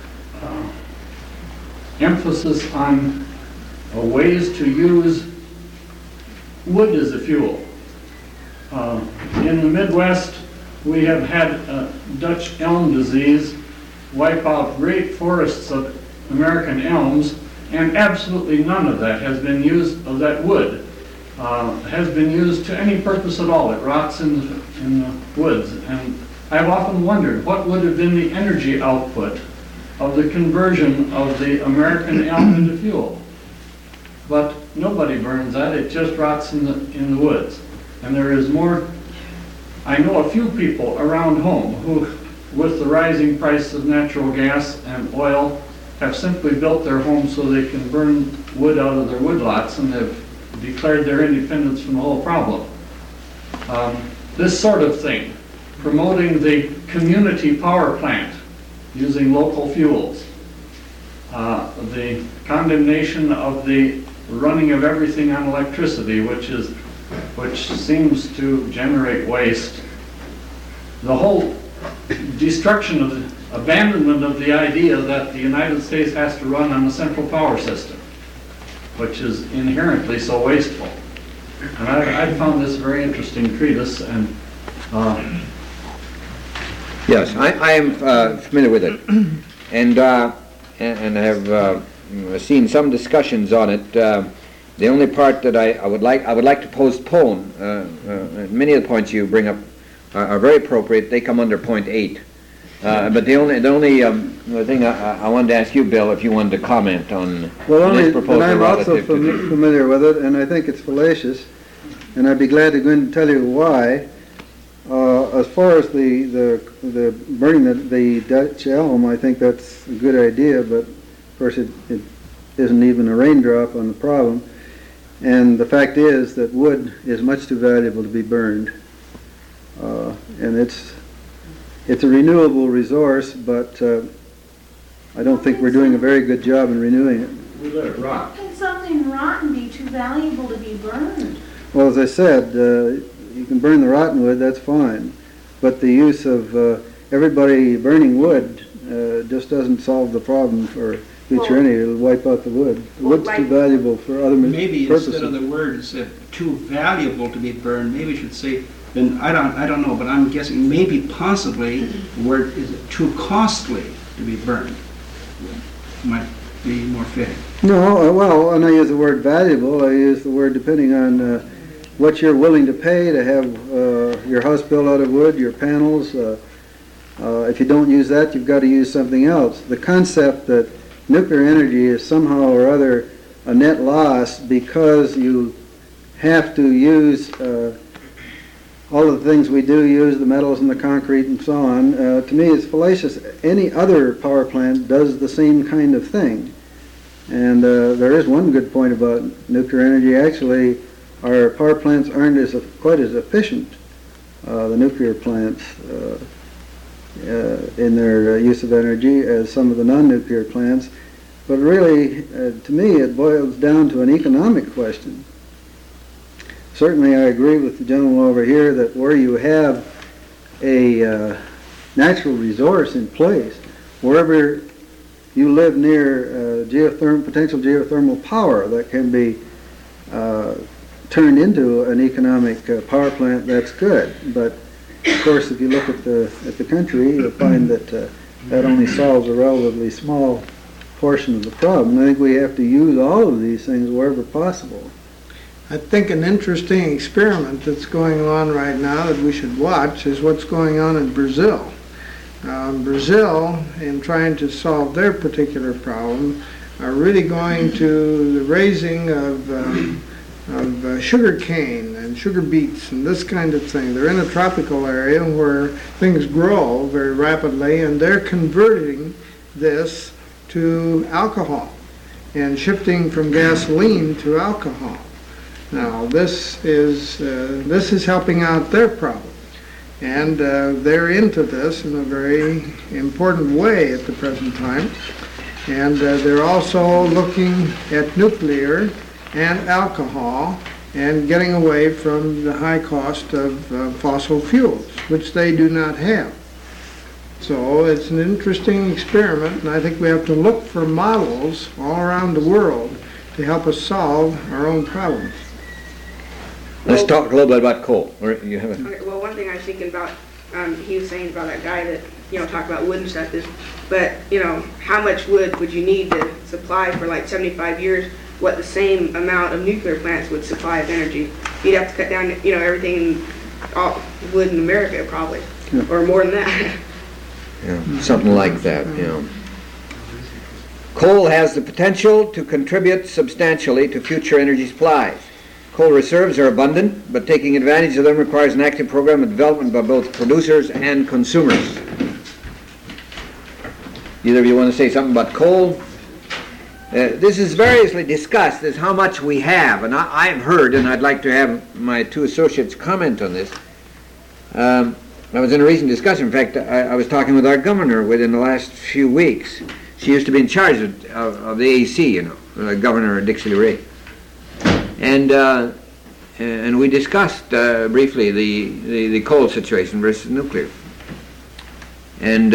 emphasis on ways to use wood as a fuel. In the Midwest, we have had Dutch elm disease wipe out great forests of American elms, and absolutely none of that has been used, of that wood, has been used to any purpose at all. It rots in the woods. And I've often wondered what would have been the energy output of the conversion of the American elm into fuel. But nobody burns that, it just rots in the woods. And there is more, I know a few people around home who, with the rising price of natural gas and oil, have simply built their homes so they can burn wood out of their woodlots, and have declared their independence from the whole problem. This sort of thing, promoting the community power plant using local fuels, the condemnation of the running of everything on electricity, which seems to generate waste, the whole destruction of the abandonment of the idea that the United States has to run on a central power system, which is inherently so wasteful. And I found this a very interesting treatise, and yes, I am familiar with it, and have seen some discussions on it. The only part that I would like to postpone. Many of the points you bring up are very appropriate. They come under point 8. But the only thing I wanted to ask you, Bill, if you wanted to comment on this proposal. Well, I'm also familiar with it, and I think it's fallacious, and I'd be glad to go in and tell you why. As far as the burning the Dutch elm, I think that's a good idea, but of course it isn't even a raindrop on the problem. And the fact is that wood is much too valuable to be burned, and it's a renewable resource, but I don't think we're doing a very good job in renewing it. We let it rot. How can something rotten be too valuable to be burned? Well, as I said, you can burn the rotten wood, that's fine, but the use of everybody burning wood just doesn't solve the problem for future energy. It'll wipe out the wood. The wood's too valuable for other purposes. Maybe instead of the word too valuable to be burned, maybe we should say, then I don't know, but I'm guessing maybe possibly the word is too costly to be burned. Might be more fitting. No, well, when I use the word valuable, I use the word depending on what you're willing to pay to have your house built out of wood, your panels. If you don't use that, you've got to use something else. The concept that nuclear energy is somehow or other a net loss because you have to use all of the things we do use, the metals and the concrete and so on, to me is fallacious. Any other power plant does the same kind of thing. And there is one good point about nuclear energy. Actually, our power plants aren't quite as efficient, the nuclear plants. in their use of energy as some of the non-nuclear plants. But really, to me, it boils down to an economic question. Certainly, I agree with the gentleman over here that where you have a natural resource in place, wherever you live near potential geothermal power that can be turned into an economic power plant, that's good. But of course, if you look at the country, you'll find that that only solves a relatively small portion of the problem. I think we have to use all of these things wherever possible. I think an interesting experiment that's going on right now that we should watch is what's going on in Brazil. Brazil, in trying to solve their particular problem, are really going to the raising of sugar cane and sugar beets and this kind of thing. They're in a tropical area where things grow very rapidly, and they're converting this to alcohol and shifting from gasoline to alcohol. Now, this is helping out their problem, and they're into this in a very important way at the present time. And they're also looking at nuclear and alcohol and getting away from the high cost of fossil fuels, which they do not have. So it's an interesting experiment, and I think we have to look for models all around the world to help us solve our own problems. Let's talk a little bit about coal. You have a... Okay, well, one thing I was thinking about, he was saying about that guy that, talked about wood and stuff, but, how much wood would you need to supply for like 75 years what the same amount of nuclear plants would supply of energy? You'd have to cut down, everything, all wood in America probably, or more than that. Yeah, something like that, Coal has the potential to contribute substantially to future energy supplies. Coal reserves are abundant, but taking advantage of them requires an active program of development by both producers and consumers. Either of you want to say something about coal? This is variously discussed as how much we have, and I've heard, and I'd like to have my two associates comment on this. I was in a recent discussion. In fact, I was talking with our governor within the last few weeks. She used to be in charge of the AEC, Governor Dixie Ray. And we discussed briefly the coal situation versus nuclear. And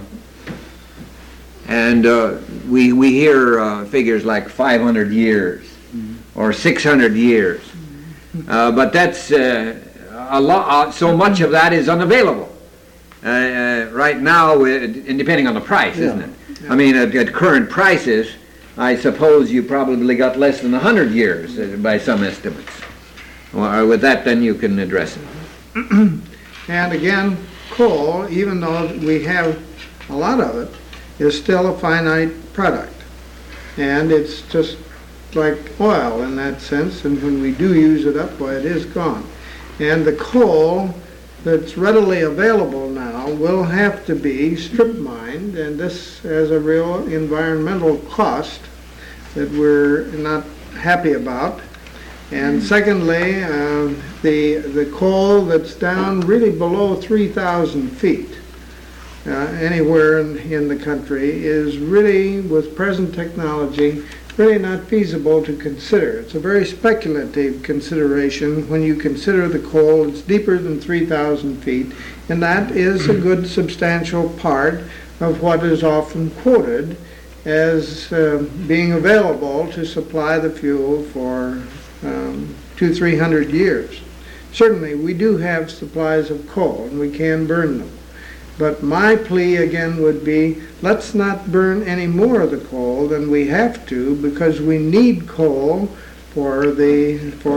we hear figures like 500 years or 600 years, but that's a lot. So much of that is unavailable right now, and depending on the price, isn't it? I mean, at current prices, I suppose you probably got less than 100 years by some estimates. Well, with that, then you can address it. And again, coal, even though we have a lot of it, is still a finite product. And it's just like oil in that sense, and when we do use it up, well, it is gone. And the coal that's readily available now will have to be strip mined, and this has a real environmental cost that we're not happy about. And secondly, the coal that's down really below 3,000 feet anywhere in the country is really, with present technology, really not feasible to consider. It's a very speculative consideration when you consider the coal. It's deeper than 3,000 feet, and that is a good substantial part of what is often quoted as being available to supply the fuel for 200-300 years. Certainly we do have supplies of coal and we can burn them. But my plea again would be, let's not burn any more of the coal than we have to, because we need coal for the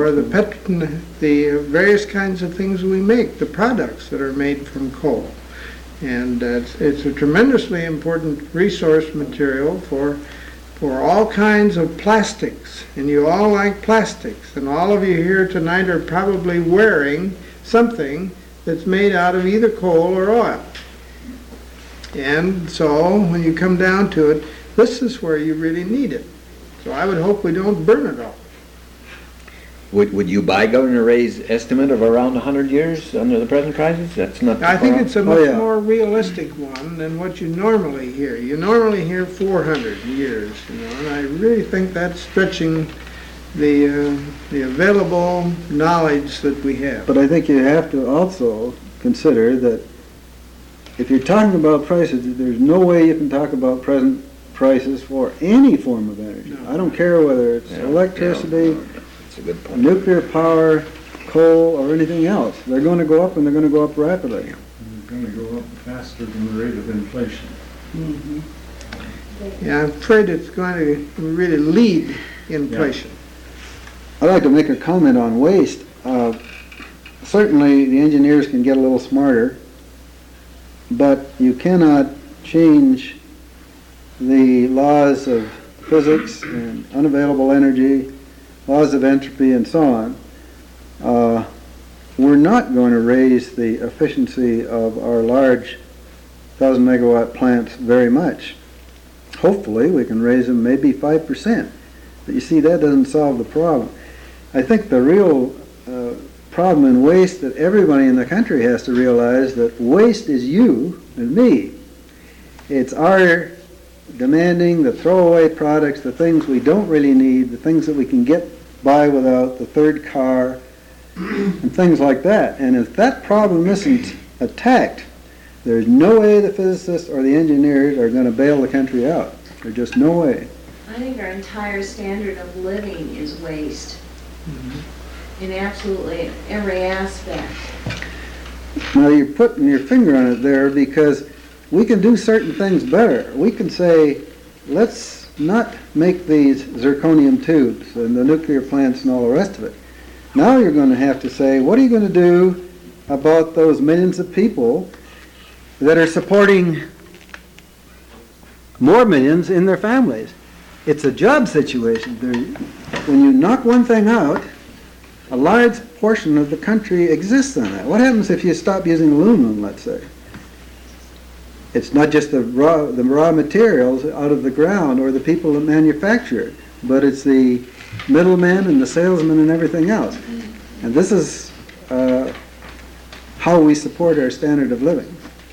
various kinds of things we make, the products that are made from coal. And it's a tremendously important resource material for all kinds of plastics. And you all like plastics, and all of you here tonight are probably wearing something that's made out of either coal or oil. And so when you come down to it, this is where you really need it. So I would hope we don't burn it all. Would you buy Governor Ray's estimate of around 100 years under the present prices? That's not. I think it's a much yeah. more realistic one than what you normally hear. You normally hear 400 years, and I really think that's stretching the available knowledge that we have. But I think you have to also consider that if you're talking about prices, there's no way you can talk about present prices for any form of energy. No. I don't care whether it's electricity, That's a good point. nuclear power, coal, or anything else. They're going to go up, and they're going to go up rapidly. It's going to go up faster than the rate of inflation. Yeah, I'm afraid it's going to really lead inflation. I'd like to make a comment on waste. Certainly, the engineers can get a little smarter, but you cannot change the laws of physics and unavailable energy, laws of entropy, and so on. We're not going to raise the efficiency of our large 1,000 megawatt plants very much. Hopefully, we can raise them maybe 5%. But you see, that doesn't solve the problem. I think the real problem in waste that everybody in the country has to realize that waste is you and me. It's our demanding the throwaway products, the things we don't really need, the things that we can get by without, the third car, and things like that. And if that problem isn't attacked, there's no way the physicists or the engineers are going to bail the country out. There's just no way. I think our entire standard of living is waste. In absolutely every aspect. Now you're putting your finger on it there, because we can do certain things better. We can say, let's not make these zirconium tubes and the nuclear plants and all the rest of it. Now you're going to have to say, what are you going to do about those millions of people that are supporting more millions in their families? It's a job situation. When you knock one thing out, a large portion of the country exists on that. What happens if you stop using aluminum, let's say? It's not just the raw materials out of the ground or the people that manufacture it, but it's the middlemen and the salesmen and everything else. And this is how we support our standard of living.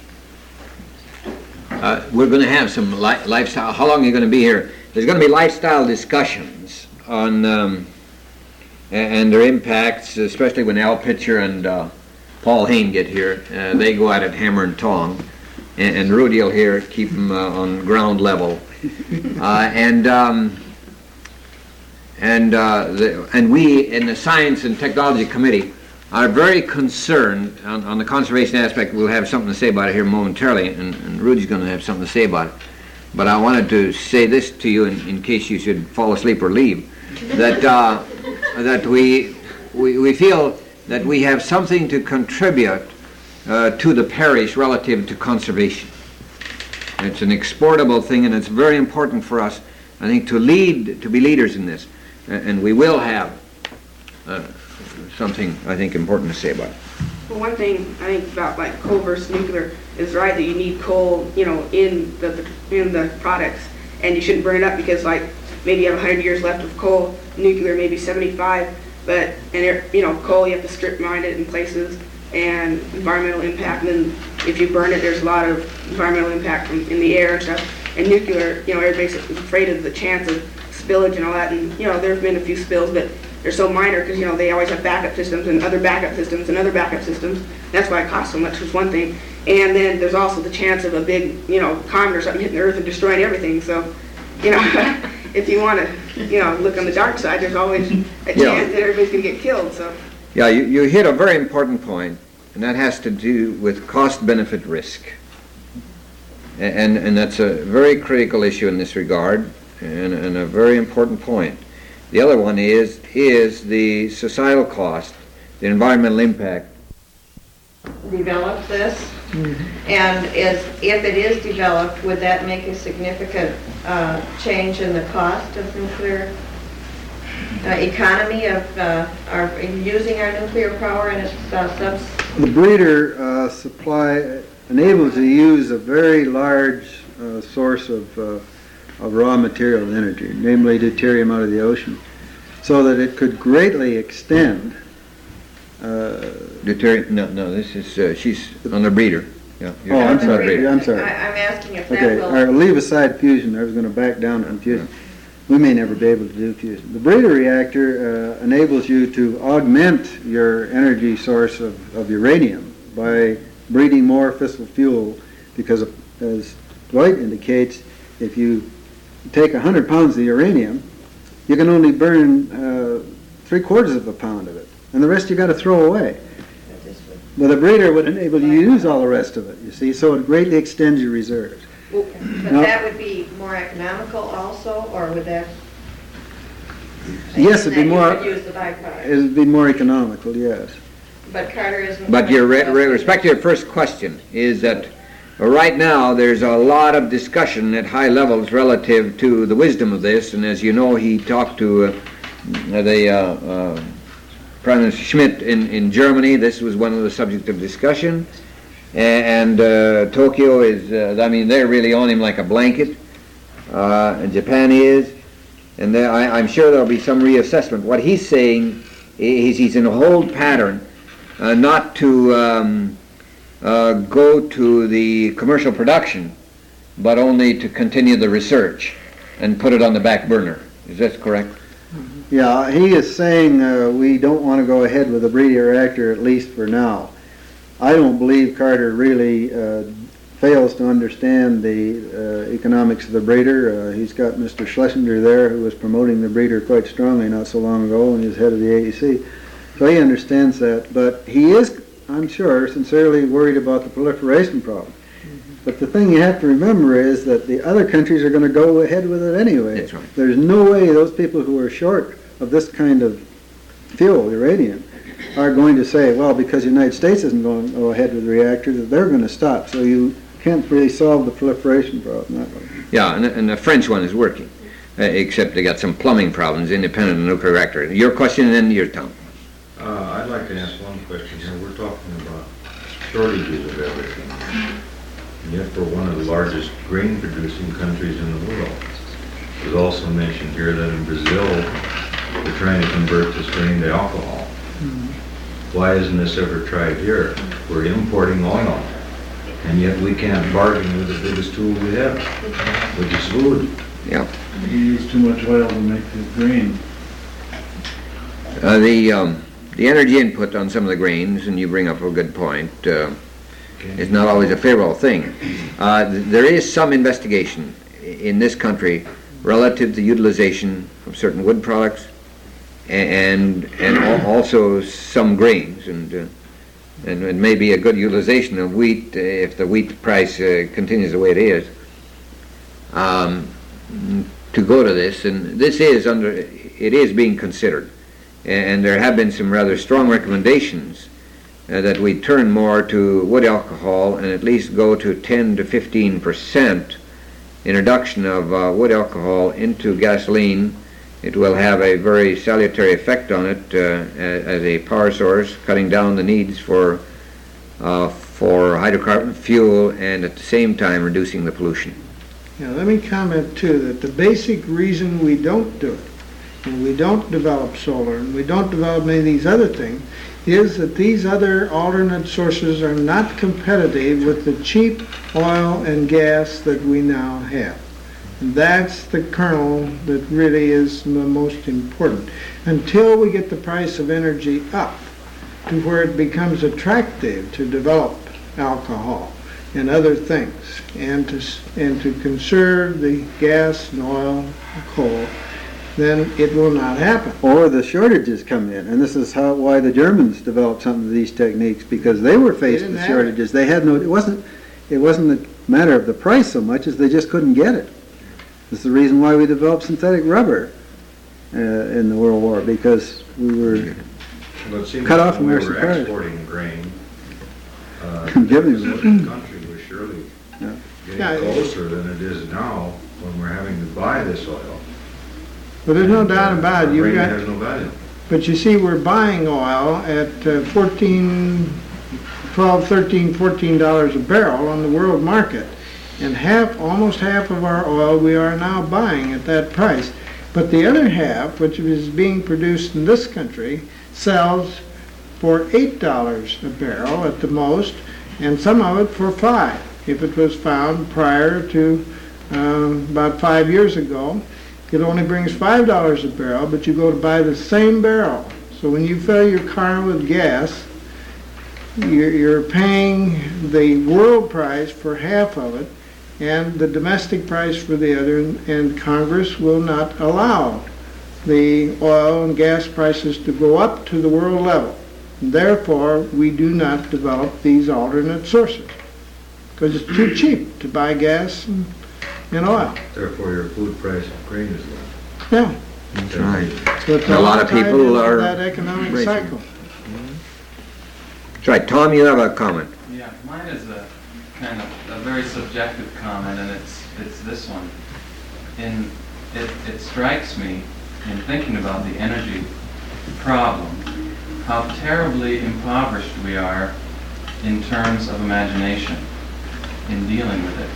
We're going to have some lifestyle. How long are you going to be here? There's going to be lifestyle discussions on and their impacts, especially when Al Pitcher and Paul Hain get here. They go at it hammer and tong, and Rudy will here keep them on ground level. And we in the Science and Technology Committee are very concerned on the conservation aspect. We'll have something to say about it here momentarily, and Rudy's going to have something to say about it. But I wanted to say this to you in case you should fall asleep or leave, that we feel that we have something to contribute to the parish relative to conservation. It's an exportable thing, and it's very important for us, I think, to be leaders in this. And we will have something, I think, important to say about it. Well, one thing I think about like coal versus nuclear is right that you need coal, you know, in the products, and you shouldn't burn it up because like maybe you have 100 years left of coal, nuclear maybe 75, but coal you have to strip mine it in places and environmental impact, and then if you burn it, there's a lot of environmental impact in the air and stuff. And nuclear, everybody's afraid of the chance of spillage and all that, and there have been a few spills, but they're so minor because they always have backup systems and other backup systems and other backup systems. That's why it costs so much, was one thing. And then there's also the chance of a big, comet or something hitting the earth and destroying everything. So, if you want to, look on the dark side, there's always a chance that everybody's going to get killed. So. Yeah, you hit a very important point, and that has to do with cost-benefit risk. And that's a very critical issue in this regard, and a very important point. The other one is the societal cost, the environmental impact. Develop this, and if it is developed, would that make a significant change in the cost of nuclear economy of using our nuclear power and its subs? The breeder supply enables you to use a very large source of raw material energy, namely deuterium out of the ocean. so that it could greatly extend. No, this is, she's on the breeder. Yeah. Oh, I'm on the sorry. breeder. I'm sorry. I'm asking if that Okay, will. or leave aside fusion. I was going to back down from fusion. We may never be able to do fusion. The breeder reactor enables you to augment your energy source of uranium by breeding more fissile fuel, because as Dwight indicates, if you take 100 pounds of uranium, you can only burn 3/4 of a pound of it, and the rest you got to throw away. But a breeder would enable you to use all the rest of it, you see, so it greatly extends your reserves. But No. that would be more economical also, or would that? Yes, it'd be more, That you could use the byproduct, it'd be more economical, yes. but Carter isn't. But your respect to your first question is that right now there's a lot of discussion at high levels relative to the wisdom of this, and as you know, he talked to the Prime Minister Schmidt in Germany. This was one of the subjects of discussion, and Tokyo is, I mean, they're really on him like a blanket, and Japan is, and I'm sure there'll be some reassessment. What he's saying is he's in a hold pattern not to go to the commercial production, but only to continue the research and put it on the back burner. Is that correct? Yeah, he is saying we don't want to go ahead with the breeder reactor, at least for now. I don't believe Carter really fails to understand the economics of the breeder. He's got Mr. Schlesinger there, who was promoting the breeder quite strongly not so long ago, and he's head of the AEC. So he understands that, but he is, I'm sure, sincerely worried about the proliferation problem. But the thing you have to remember is that the other countries are going to go ahead with it anyway. That's right. There's no way those people who are short of this kind of fuel, uranium, are going to say, well, because the United States isn't going to go ahead with the reactor, that they're going to stop. So you can't really solve the proliferation problem that way. Yeah, and the French one is working, except they got some plumbing problems independent of the nuclear reactor. Your question and then your Tom. I'd like to ask one question here. We're talking about shortages of everything. And yet we're one of the largest grain producing countries in the world. It was also mentioned here that in Brazil, they're trying to convert this grain to alcohol. Why isn't this ever tried here? We're importing oil, and yet we can't bargain with the biggest tool we have, which is food. Yeah. We use too much oil to make the grain. The energy input on some of the grains, and you bring up a good point, is not always a favorable thing. There is some investigation in this country relative to utilization of certain wood products and also some grains, and it may be a good utilization of wheat if the wheat price continues the way it is, to go to this, and it is being considered, and there have been some rather strong recommendations that we turn more to wood alcohol and at least go to 10 to 15% introduction of wood alcohol into gasoline. It will have a very salutary effect on it as a power source, cutting down the needs for hydrocarbon fuel and at the same time reducing the pollution. Yeah, let me comment too that the basic reason we don't do it, and we don't develop solar, and we don't develop many of these other things, is that these other alternate sources are not competitive with the cheap oil and gas that we now have. And that's the kernel that really is the most important. Until we get the price of energy up to where it becomes attractive to develop alcohol and other things, and to conserve the gas and oil and coal, then it will not happen. Or the shortages come in, and this is why the Germans developed some of these techniques, because they were faced with shortages. They had no. It wasn't a matter of the price so much as they just couldn't get it. It's the reason why we developed synthetic rubber in the World War, because we were cut off from our supplies. We were exporting grain. The country was surely getting closer than it is now when we're having to buy this oil. But there's no doubt about it. Grain has no value. But you see, we're buying oil at $12, $13, $14 a barrel on the world market. And almost half of our oil we are now buying at that price. But the other half, which is being produced in this country, sells for $8 a barrel at the most, and some of it for $5. If it was found prior to about 5 years ago, it only brings $5 a barrel, but you go to buy the same barrel. So when you fill your car with gas, you're paying the world price for half of it and the domestic price for the other, and Congress will not allow the oil and gas prices to go up to the world level. Therefore, we do not develop these alternate sources because it's too cheap to buy gas and oil. Therefore, your food price of grain is low. Yeah. That's right. So it's A lot of all tied people into are that economic racing. cycle. That's right. Tom, you have a comment. Yeah, mine is a kind of a very subjective comment, and it's this one. It strikes me in thinking about the energy problem, how terribly impoverished we are in terms of imagination in dealing with it.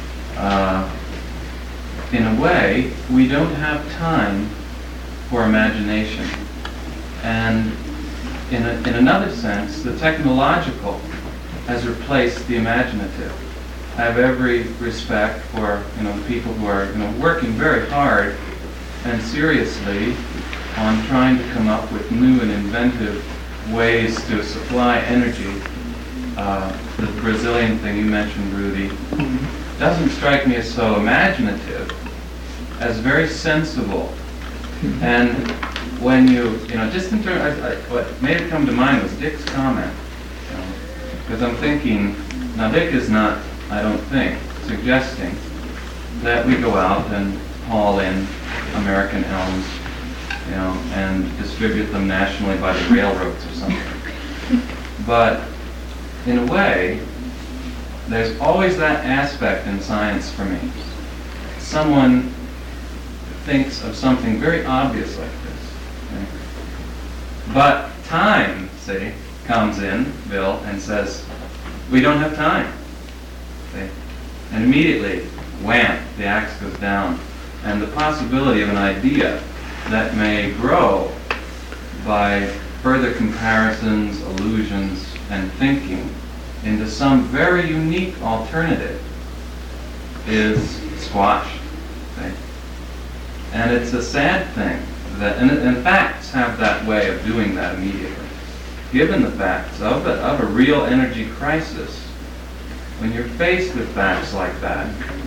In a way, we don't have time for imagination. And in another sense, the technological has replaced the imaginative. I have every respect for the people who are working very hard and seriously on trying to come up with new and inventive ways to supply energy. The Brazilian thing you mentioned, Rudy, doesn't strike me as so imaginative, as very sensible. And when just in terms, what made it come to mind was Dick's comment. Because I'm thinking, now Dick is not, I don't think, suggesting that we go out and haul in American elms, and distribute them nationally by the railroads or something. But in a way, there's always that aspect in science for me. Someone thinks of something very obvious like this. Okay? But time, see, comes in, Bill, and says, we don't have time. See? And immediately, wham, the axe goes down. And the possibility of an idea that may grow by further comparisons, allusions, and thinking into some very unique alternative is squashed. Okay? And it's a sad thing that, and facts have that way of doing that immediately. Given the facts of a real energy crisis, when you're faced with facts like that,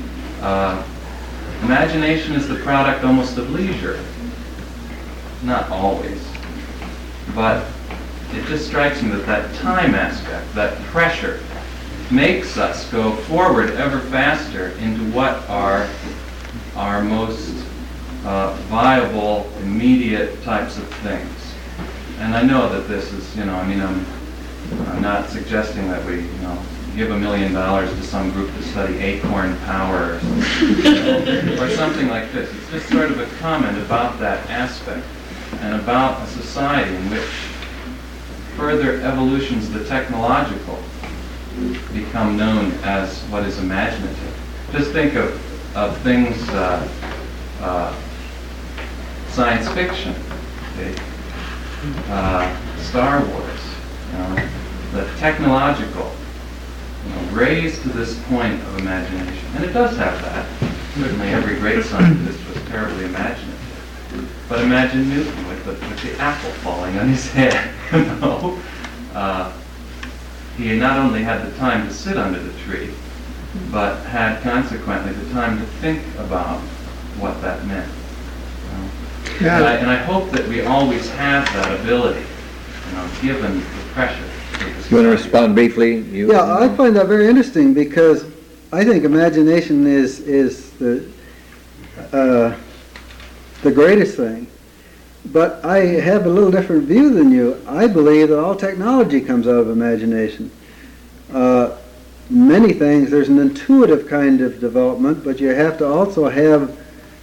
imagination is the product almost of leisure. Not always, but it just strikes me that time aspect, that pressure, makes us go forward ever faster into what are our most viable, immediate types of things. And I know that this is, I'm not suggesting that we, give $1 million to some group to study acorn power or something, or something like this. It's just sort of a comment about that aspect and about a society in which further evolutions of the technological become known as what is imaginative. Just think of things, science fiction, okay? Star Wars, the technological, raised to this point of imagination. And it does have that. Certainly every great scientist was terribly imaginative. But imagine Newton with the apple falling on his head. He not only had the time to sit under the tree, but had consequently the time to think about what that meant. Yeah. And I hope that we always have that ability, given the pressure. You want to respond briefly? Yeah, I find that very interesting because I think imagination is the greatest thing. But I have a little different view than you. I believe that all technology comes out of imagination. Many things, there's an intuitive kind of development, but you have to also have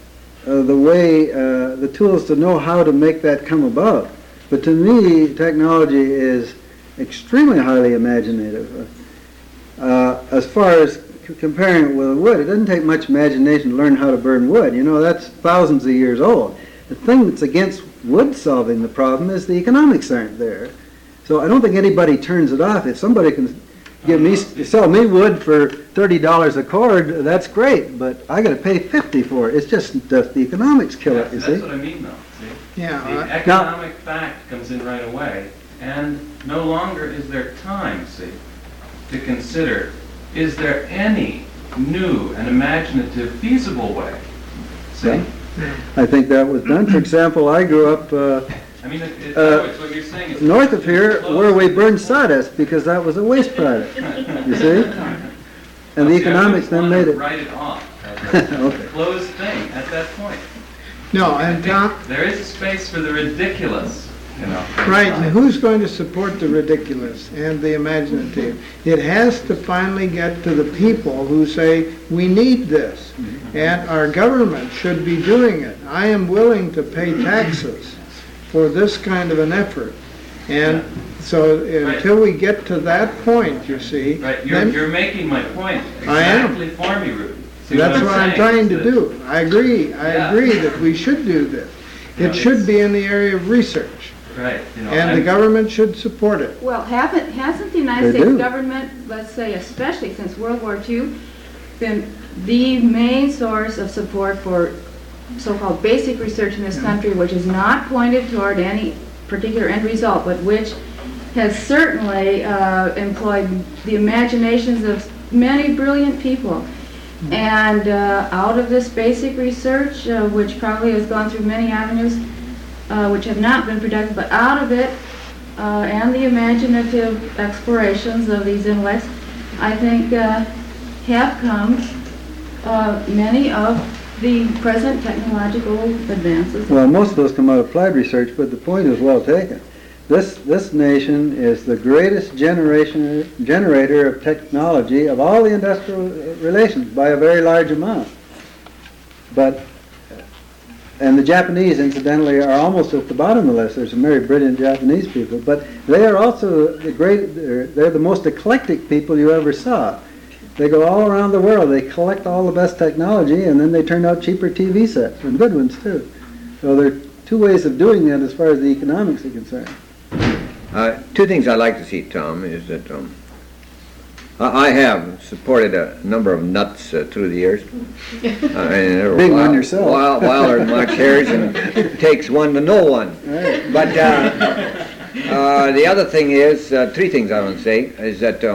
the tools to know how to make that come about. But to me, technology is extremely highly imaginative. As far as comparing it with wood, it doesn't take much imagination to learn how to burn wood. You know, that's thousands of years old. The thing that's against wood solving the problem is the economics aren't there. So I don't think anybody turns it off. If somebody can sell me wood for $30 a cord, that's great, but I got to pay $50 for it. It's just the economics kill it, you see. That's what I mean, though. See? Yeah. The economic fact comes in right away, and no longer is there time, see, to consider, is there any new and imaginative, feasible way? See? Yeah. I think that was done. For example, I grew up I mean, what you're saying is north of here where we burned sawdust because that was a waste product, you see? And the economics then made it. Write it off as a Okay. closed thing at that point. No, I and think Tom, there is a space for the ridiculous, you know. right, and who's going to support the ridiculous and the imaginative? It has to finally get to the people who say, we need this, and our government should be doing it. I am willing to pay taxes for this kind of an effort. And so until we get to that point, you see. Right, then you're making my point I am. exactly for me, Rudy. See, that's what I'm saying trying is to that- do. I agree that we should do this. Yeah, It should be in the area of research, Right, you know. and the government should support it. Well, hasn't the United They States do. government, let's say especially since World War II, been the main source of support for so-called basic research in this country, which is not pointed toward any particular end result, but which has certainly employed the imaginations of many brilliant people. And out of this basic research, which probably has gone through many avenues, which have not been productive, but out of it, and the imaginative explorations of these intellects, I think have come many of the present technological advances. Well, most of those come out of applied research, but the point is well taken. This nation is the greatest generator of technology of all the industrial relations by a very large amount. And the Japanese, incidentally, are almost at the bottom of the list. There's some very brilliant Japanese people, but they are also they're the most eclectic people you ever saw. They go all around the world, they collect all the best technology, and then they turn out cheaper TV sets, and good ones too. So there are two ways of doing that as far as the economics are concerned. Two things I like to see, Tom, is that I have supported a number of nuts through the years. Big one yourself. Wilder Mark Harrison, it takes one to know one. Right. But the other thing is, three things I want to say, is that,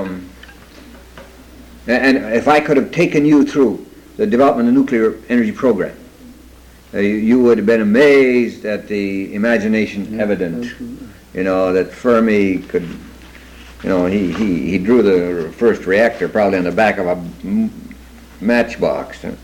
and if I could have taken you through the development of the nuclear energy program, you would have been amazed at the imagination evident. You know, that Fermi could, you know, he drew the first reactor probably on the back of a matchbox. I'm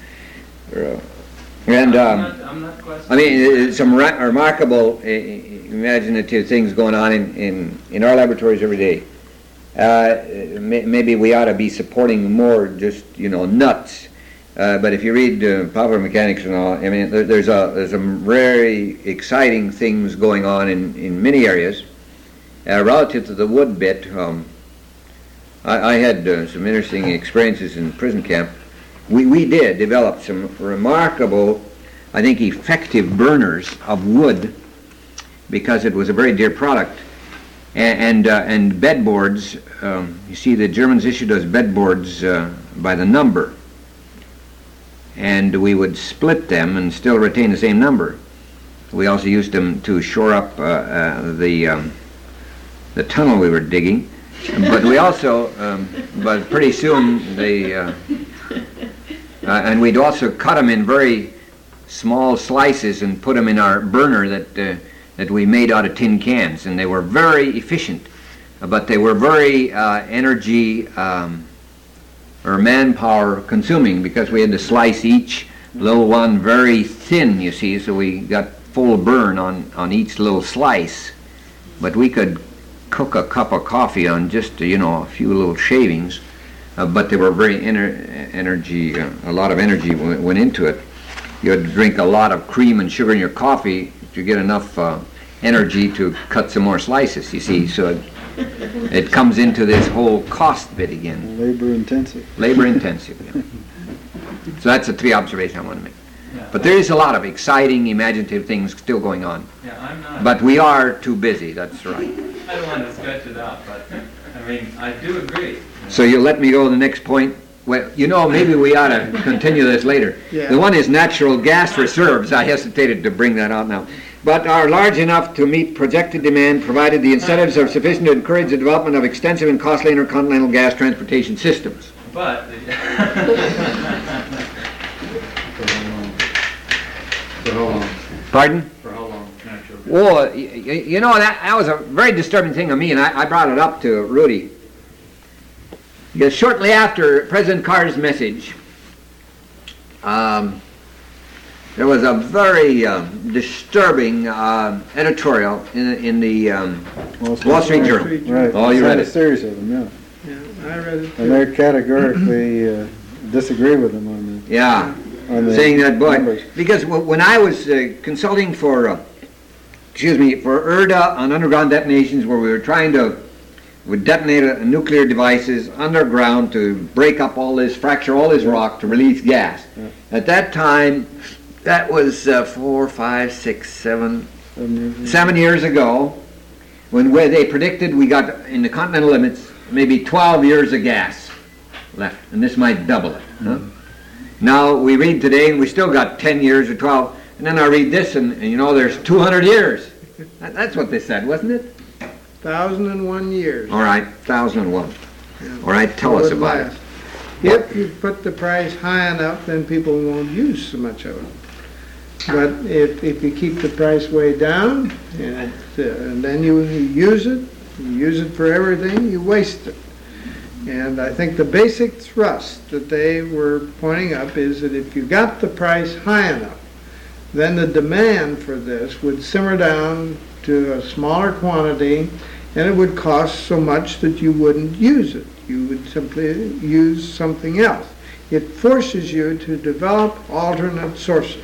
not questioning. I mean, some remarkable imaginative things going on in our laboratories every day. Maybe we ought to be supporting more just, you know, nuts. But if you read Popular Mechanics and all, I mean, there's some very exciting things going on in many areas. Relative to the wood bit, I had some interesting experiences in prison camp. We did develop some remarkable, I think, effective burners of wood because it was a very dear product. And bedboards, you see, the Germans issued us bedboards by the number. And we would split them and still retain the same number. We also used them to shore up the tunnel we were digging. But we also, but pretty soon and we'd also cut them in very small slices and put them in our burner that we made out of tin cans. And they were very efficient, but they were very energy or manpower consuming because we had to slice each little one very thin, you see, so we got full burn on each little slice. But we could cook a cup of coffee on just, you know, a few little shavings, but they were very energy, a lot of energy went into it. You had to drink a lot of cream and sugar in your coffee to get enough energy to cut some more slices, you see. So it comes into this whole cost bit again. Labor intensive. Labor intensive. Yeah. So that's the three observations I want to make. Yeah. But there is a lot of exciting, imaginative things still going on. Yeah, I'm not. But we are too busy, that's right. I don't want to sketch it out, but, I mean, I do agree. So you'll let me go to the next point? Well, you know, maybe we ought to continue this later. Yeah. The one is natural gas reserves. I hesitated to bring that out now. But are large enough to meet projected demand, provided the incentives are sufficient to encourage the development of extensive and costly intercontinental gas transportation systems. But, For how long? Pardon? For how long, natural gas? Well, you know, that was a very disturbing thing to me, and I brought it up to Rudy. Because shortly after President Carter's message, there was a very disturbing editorial in the Wall Street Journal. Right. Oh, you read A it. series of them, yeah. Yeah, I read it And too. they categorically disagree with them on Yeah, the saying that, boy, numbers. because when I was consulting for ERDA on underground detonations, where we were trying to detonate nuclear devices underground to break up all this, fracture all this rock to release gas. Yeah. At that time, that was 7 years ago, when they predicted we got, in the continental limits, maybe 12 years of gas left, and this might double it. Huh? Now, we read today, and we still got 10 years or 12, and then I read this, and you know, there's 200 years. That's what they said, wasn't it? 1,001 years. All right, 1,001. Yeah. All right, tell us about it. If you put the price high enough, then people won't use so much of it. But if you keep the price way down, and then you use it for everything, you waste it. And I think the basic thrust that they were pointing up is that if you got the price high enough, then the demand for this would simmer down to a smaller quantity, and it would cost so much that you wouldn't use it. You would simply use something else. It forces you to develop alternate sources.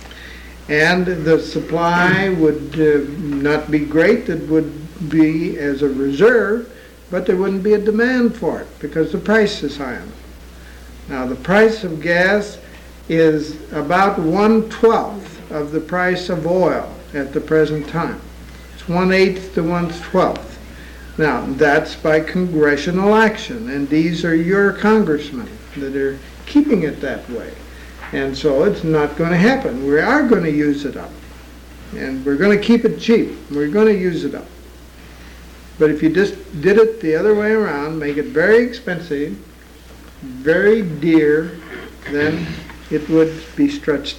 And the supply would not be great. It would be as a reserve, but there wouldn't be a demand for it because the price is high enough. Now, the price of gas is about 1/12 of the price of oil at the present time. It's 1/8 to 1/12. Now, that's by congressional action, and these are your congressmen that are keeping it that way. And so it's not going to happen. We are going to use it up. And we're going to keep it cheap. We're going to use it up. But if you just did it the other way around, make it very expensive, very dear, then it would be stretched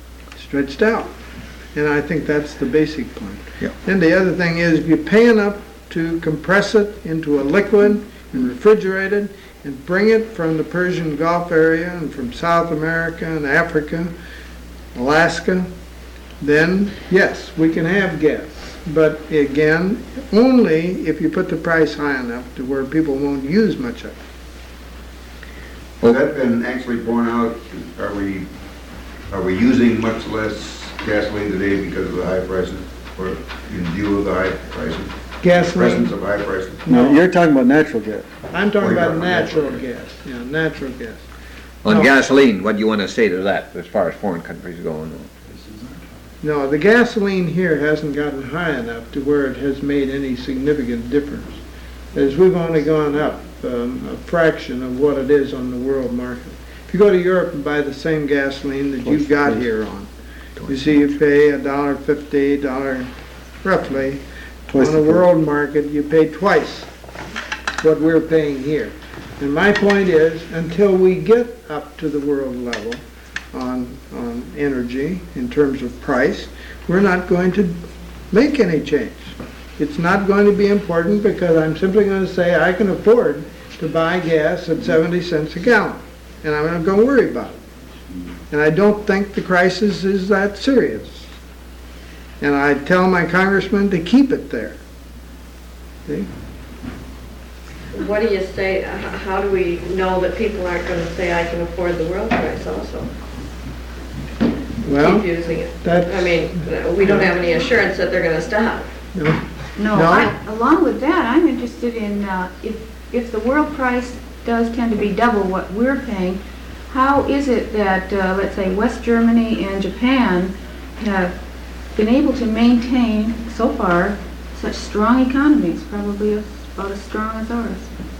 out. And I think that's the basic point. Yeah. And the other thing is, if you pay enough to compress it into a liquid and refrigerate it and bring it from the Persian Gulf area and from South America and Africa, Alaska, then yes, we can have gas. But again, only if you put the price high enough to where people won't use much of it. Has that been actually borne out? Are we using much less gasoline today because of the high prices, or in view of the high prices? Gasoline? Presence of high prices? No, you're talking about natural gas. I'm talking Oh, you're about talking natural natural gas. Yeah, natural gas. On No. gasoline, what do you want to say to that as far as foreign countries go? No, the gasoline here hasn't gotten high enough to where it has made any significant difference. As we've only gone up a fraction of what it is on the world market. If you go to Europe and buy the same gasoline that you've got here on, you see you pay $1.50, roughly. Twice On the the price. world market, you pay twice what we're paying here. And my point is, until we get up to the world level on energy in terms of price, we're not going to make any change. It's not going to be important because I'm simply going to say I can afford to buy gas at 70 cents a gallon, and I'm not going to worry about it. And I don't think the crisis is that serious. And I tell my congressman to keep it there. See? What do you say, how do we know that people aren't going to say, I can afford the world price also? Well, Keep using it. that's- I mean, we don't have any assurance that they're going to stop. you know, No, No? along with that, I'm interested in, if the world price does tend to be double what we're paying, how is it that, let's say, West Germany and Japan have been able to maintain, so far, such strong economies, probably about as strong as ours?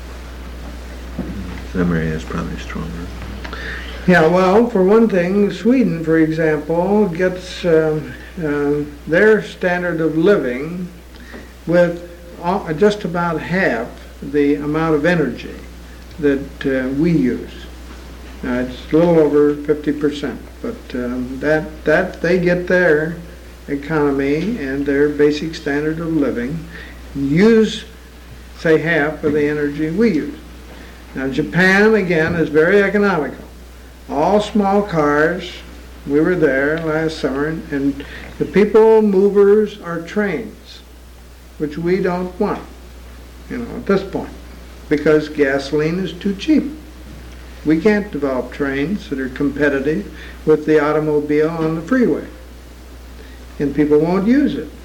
Some areas probably stronger. Yeah, well, for one thing, Sweden, for example, gets their standard of living with just about half the amount of energy that we use. It's a little over 50%, but that they get their economy and their basic standard of living, use, say, half of the energy we use. Now, Japan, again, is very economical. All small cars. We were there last summer, and the people movers are trains, which we don't want, at this point, because gasoline is too cheap. We can't develop trains that are competitive with the automobile on the freeway, and people won't use it.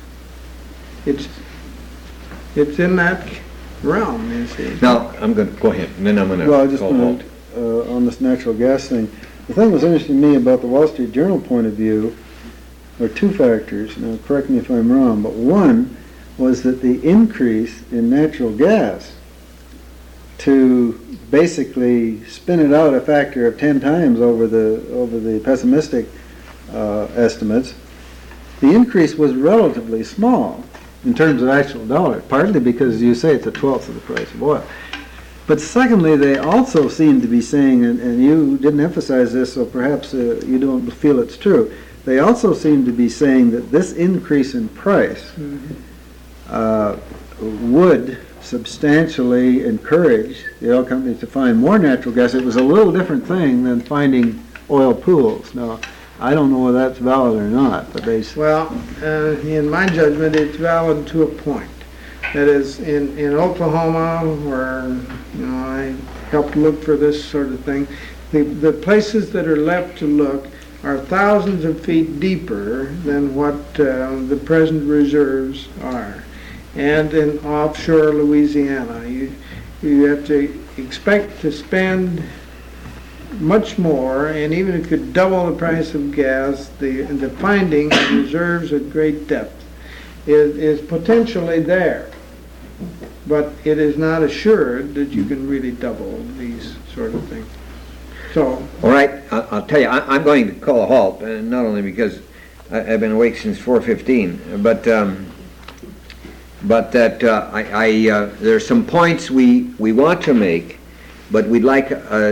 It's in that realm, you see. Now, I'm going to go ahead, and then I'm going to Well, I just call want to, on this natural gas thing, the thing that was interesting to me about the Wall Street Journal point of view are two factors. Now, correct me if I'm wrong, but one was that the increase in natural gas to basically spin it out a factor of 10 times over the pessimistic estimates, the increase was relatively small in terms of actual dollars, partly because you say it's a 1/12 of the price of oil. But secondly, they also seem to be saying, and you didn't emphasize this, so perhaps you don't feel it's true, they also seem to be saying that this increase in price would substantially encourage the oil companies to find more natural gas. It was a little different thing than finding oil pools. Now, I don't know whether that's valid or not, but they... Well, in my judgment, it's valid to a point. That is, in Oklahoma, where I helped look for this sort of thing, the places that are left to look are thousands of feet deeper than what the present reserves are. And in offshore Louisiana, you have to expect to spend much more, and even if you could double the price of gas, the finding of reserves at great depth is potentially there. But it is not assured that you can really double these sort of things. So, all right, I'll tell you, I'm going to call a halt, and not only because I've been awake since 4:15, but that there's some points we want to make, but we'd like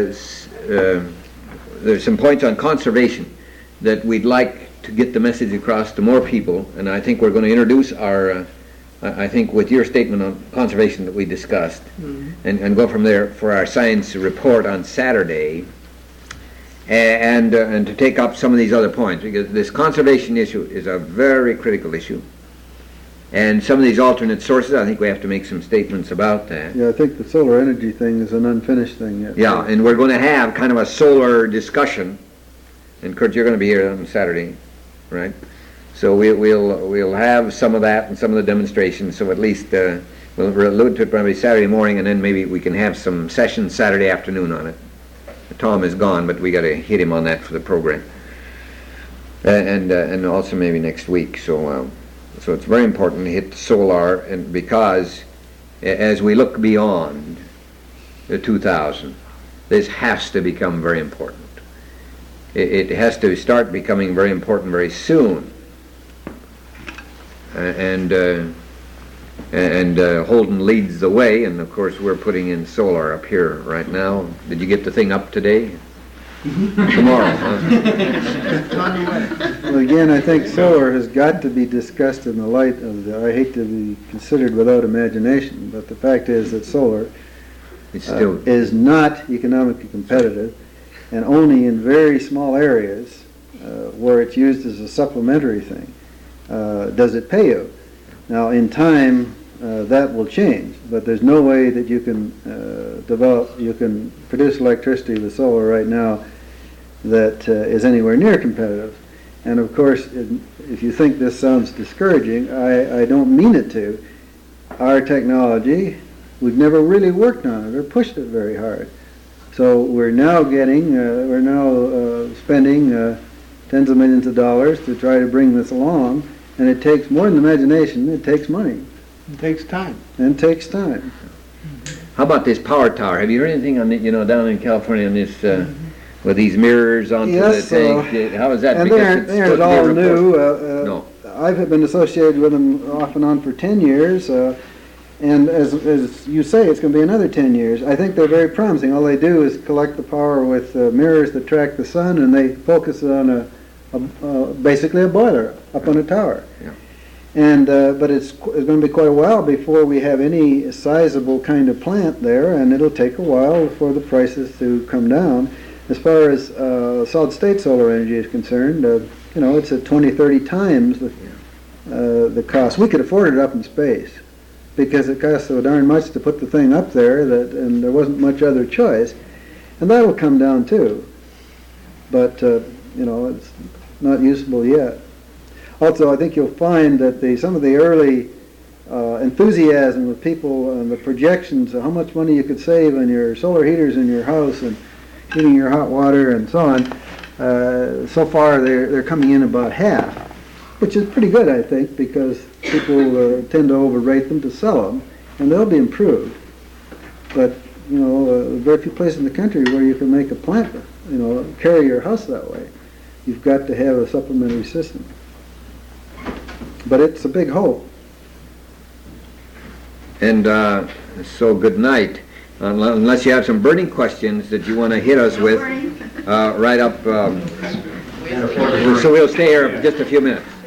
there's some points on conservation that we'd like to get the message across to more people, and I think we're going to introduce our. I think with your statement on conservation that we discussed, and go from there for our science report on Saturday, and to take up some of these other points, because this conservation issue is a very critical issue, and some of these alternate sources, I think we have to make some statements about that. Yeah, I think the solar energy thing is an unfinished thing yet. Yeah, and we're going to have kind of a solar discussion, and Kurt, you're going to be here on Saturday, right? So we'll have some of that and some of the demonstrations. So at least we'll allude to it probably Saturday morning, and then maybe we can have some sessions Saturday afternoon on it. Tom is gone, but we got to hit him on that for the program, and also maybe next week. So it's very important to hit the solar, and because as we look beyond the 2000, this has to become very important. It has to start becoming very important very soon. And Holden leads the way, and of course we're putting in solar up here right now. Did you get the thing up today? Tomorrow, huh? Well, again, I think solar has got to be discussed in the light of I hate to be considered without imagination, but the fact is that solar is not economically competitive, and only in very small areas where it's used as a supplementary thing does it pay you. Now, in time, that will change, but there's no way that you can you can produce electricity with solar right now that is anywhere near competitive. And of course, if you think this sounds discouraging, I don't mean it to. Our technology, we've never really worked on it or pushed it very hard. So we're now spending tens of millions of dollars to try to bring this along, and it takes more than imagination, it takes money. It takes time. And it takes time. How about this power tower? Have you heard anything on the, down in California on this, with these mirrors onto Yes, the tank? How is that? And Because it's they're supposed to be all a report. new. No. I've been associated with them off and on for 10 years, and as you say, it's going to be another 10 years. I think they're very promising. All they do is collect the power with mirrors that track the sun, and they focus it on basically a boiler up on a tower. Yeah. And but it's going to be quite a while before we have any sizable kind of plant there, and it'll take a while for the prices to come down. As far as solid-state solar energy is concerned, it's at 20, 30 times the cost. We could afford it up in space because it costs so darn much to put the thing up there and there wasn't much other choice. And that'll come down too. But, it's not usable yet. Also, I think you'll find that some of the early enthusiasm with people and the projections of how much money you could save on your solar heaters in your house and heating your hot water and so on, so far they're coming in about half, which is pretty good, I think, because people tend to overrate them to sell them, and they'll be improved. But, very few places in the country where you can make a plant, carry your house that way. You've got to have a supplementary system. But it's a big hope. And so good night. Unless you have some burning questions that you want to hit us with, right up. So we'll stay here for just a few minutes.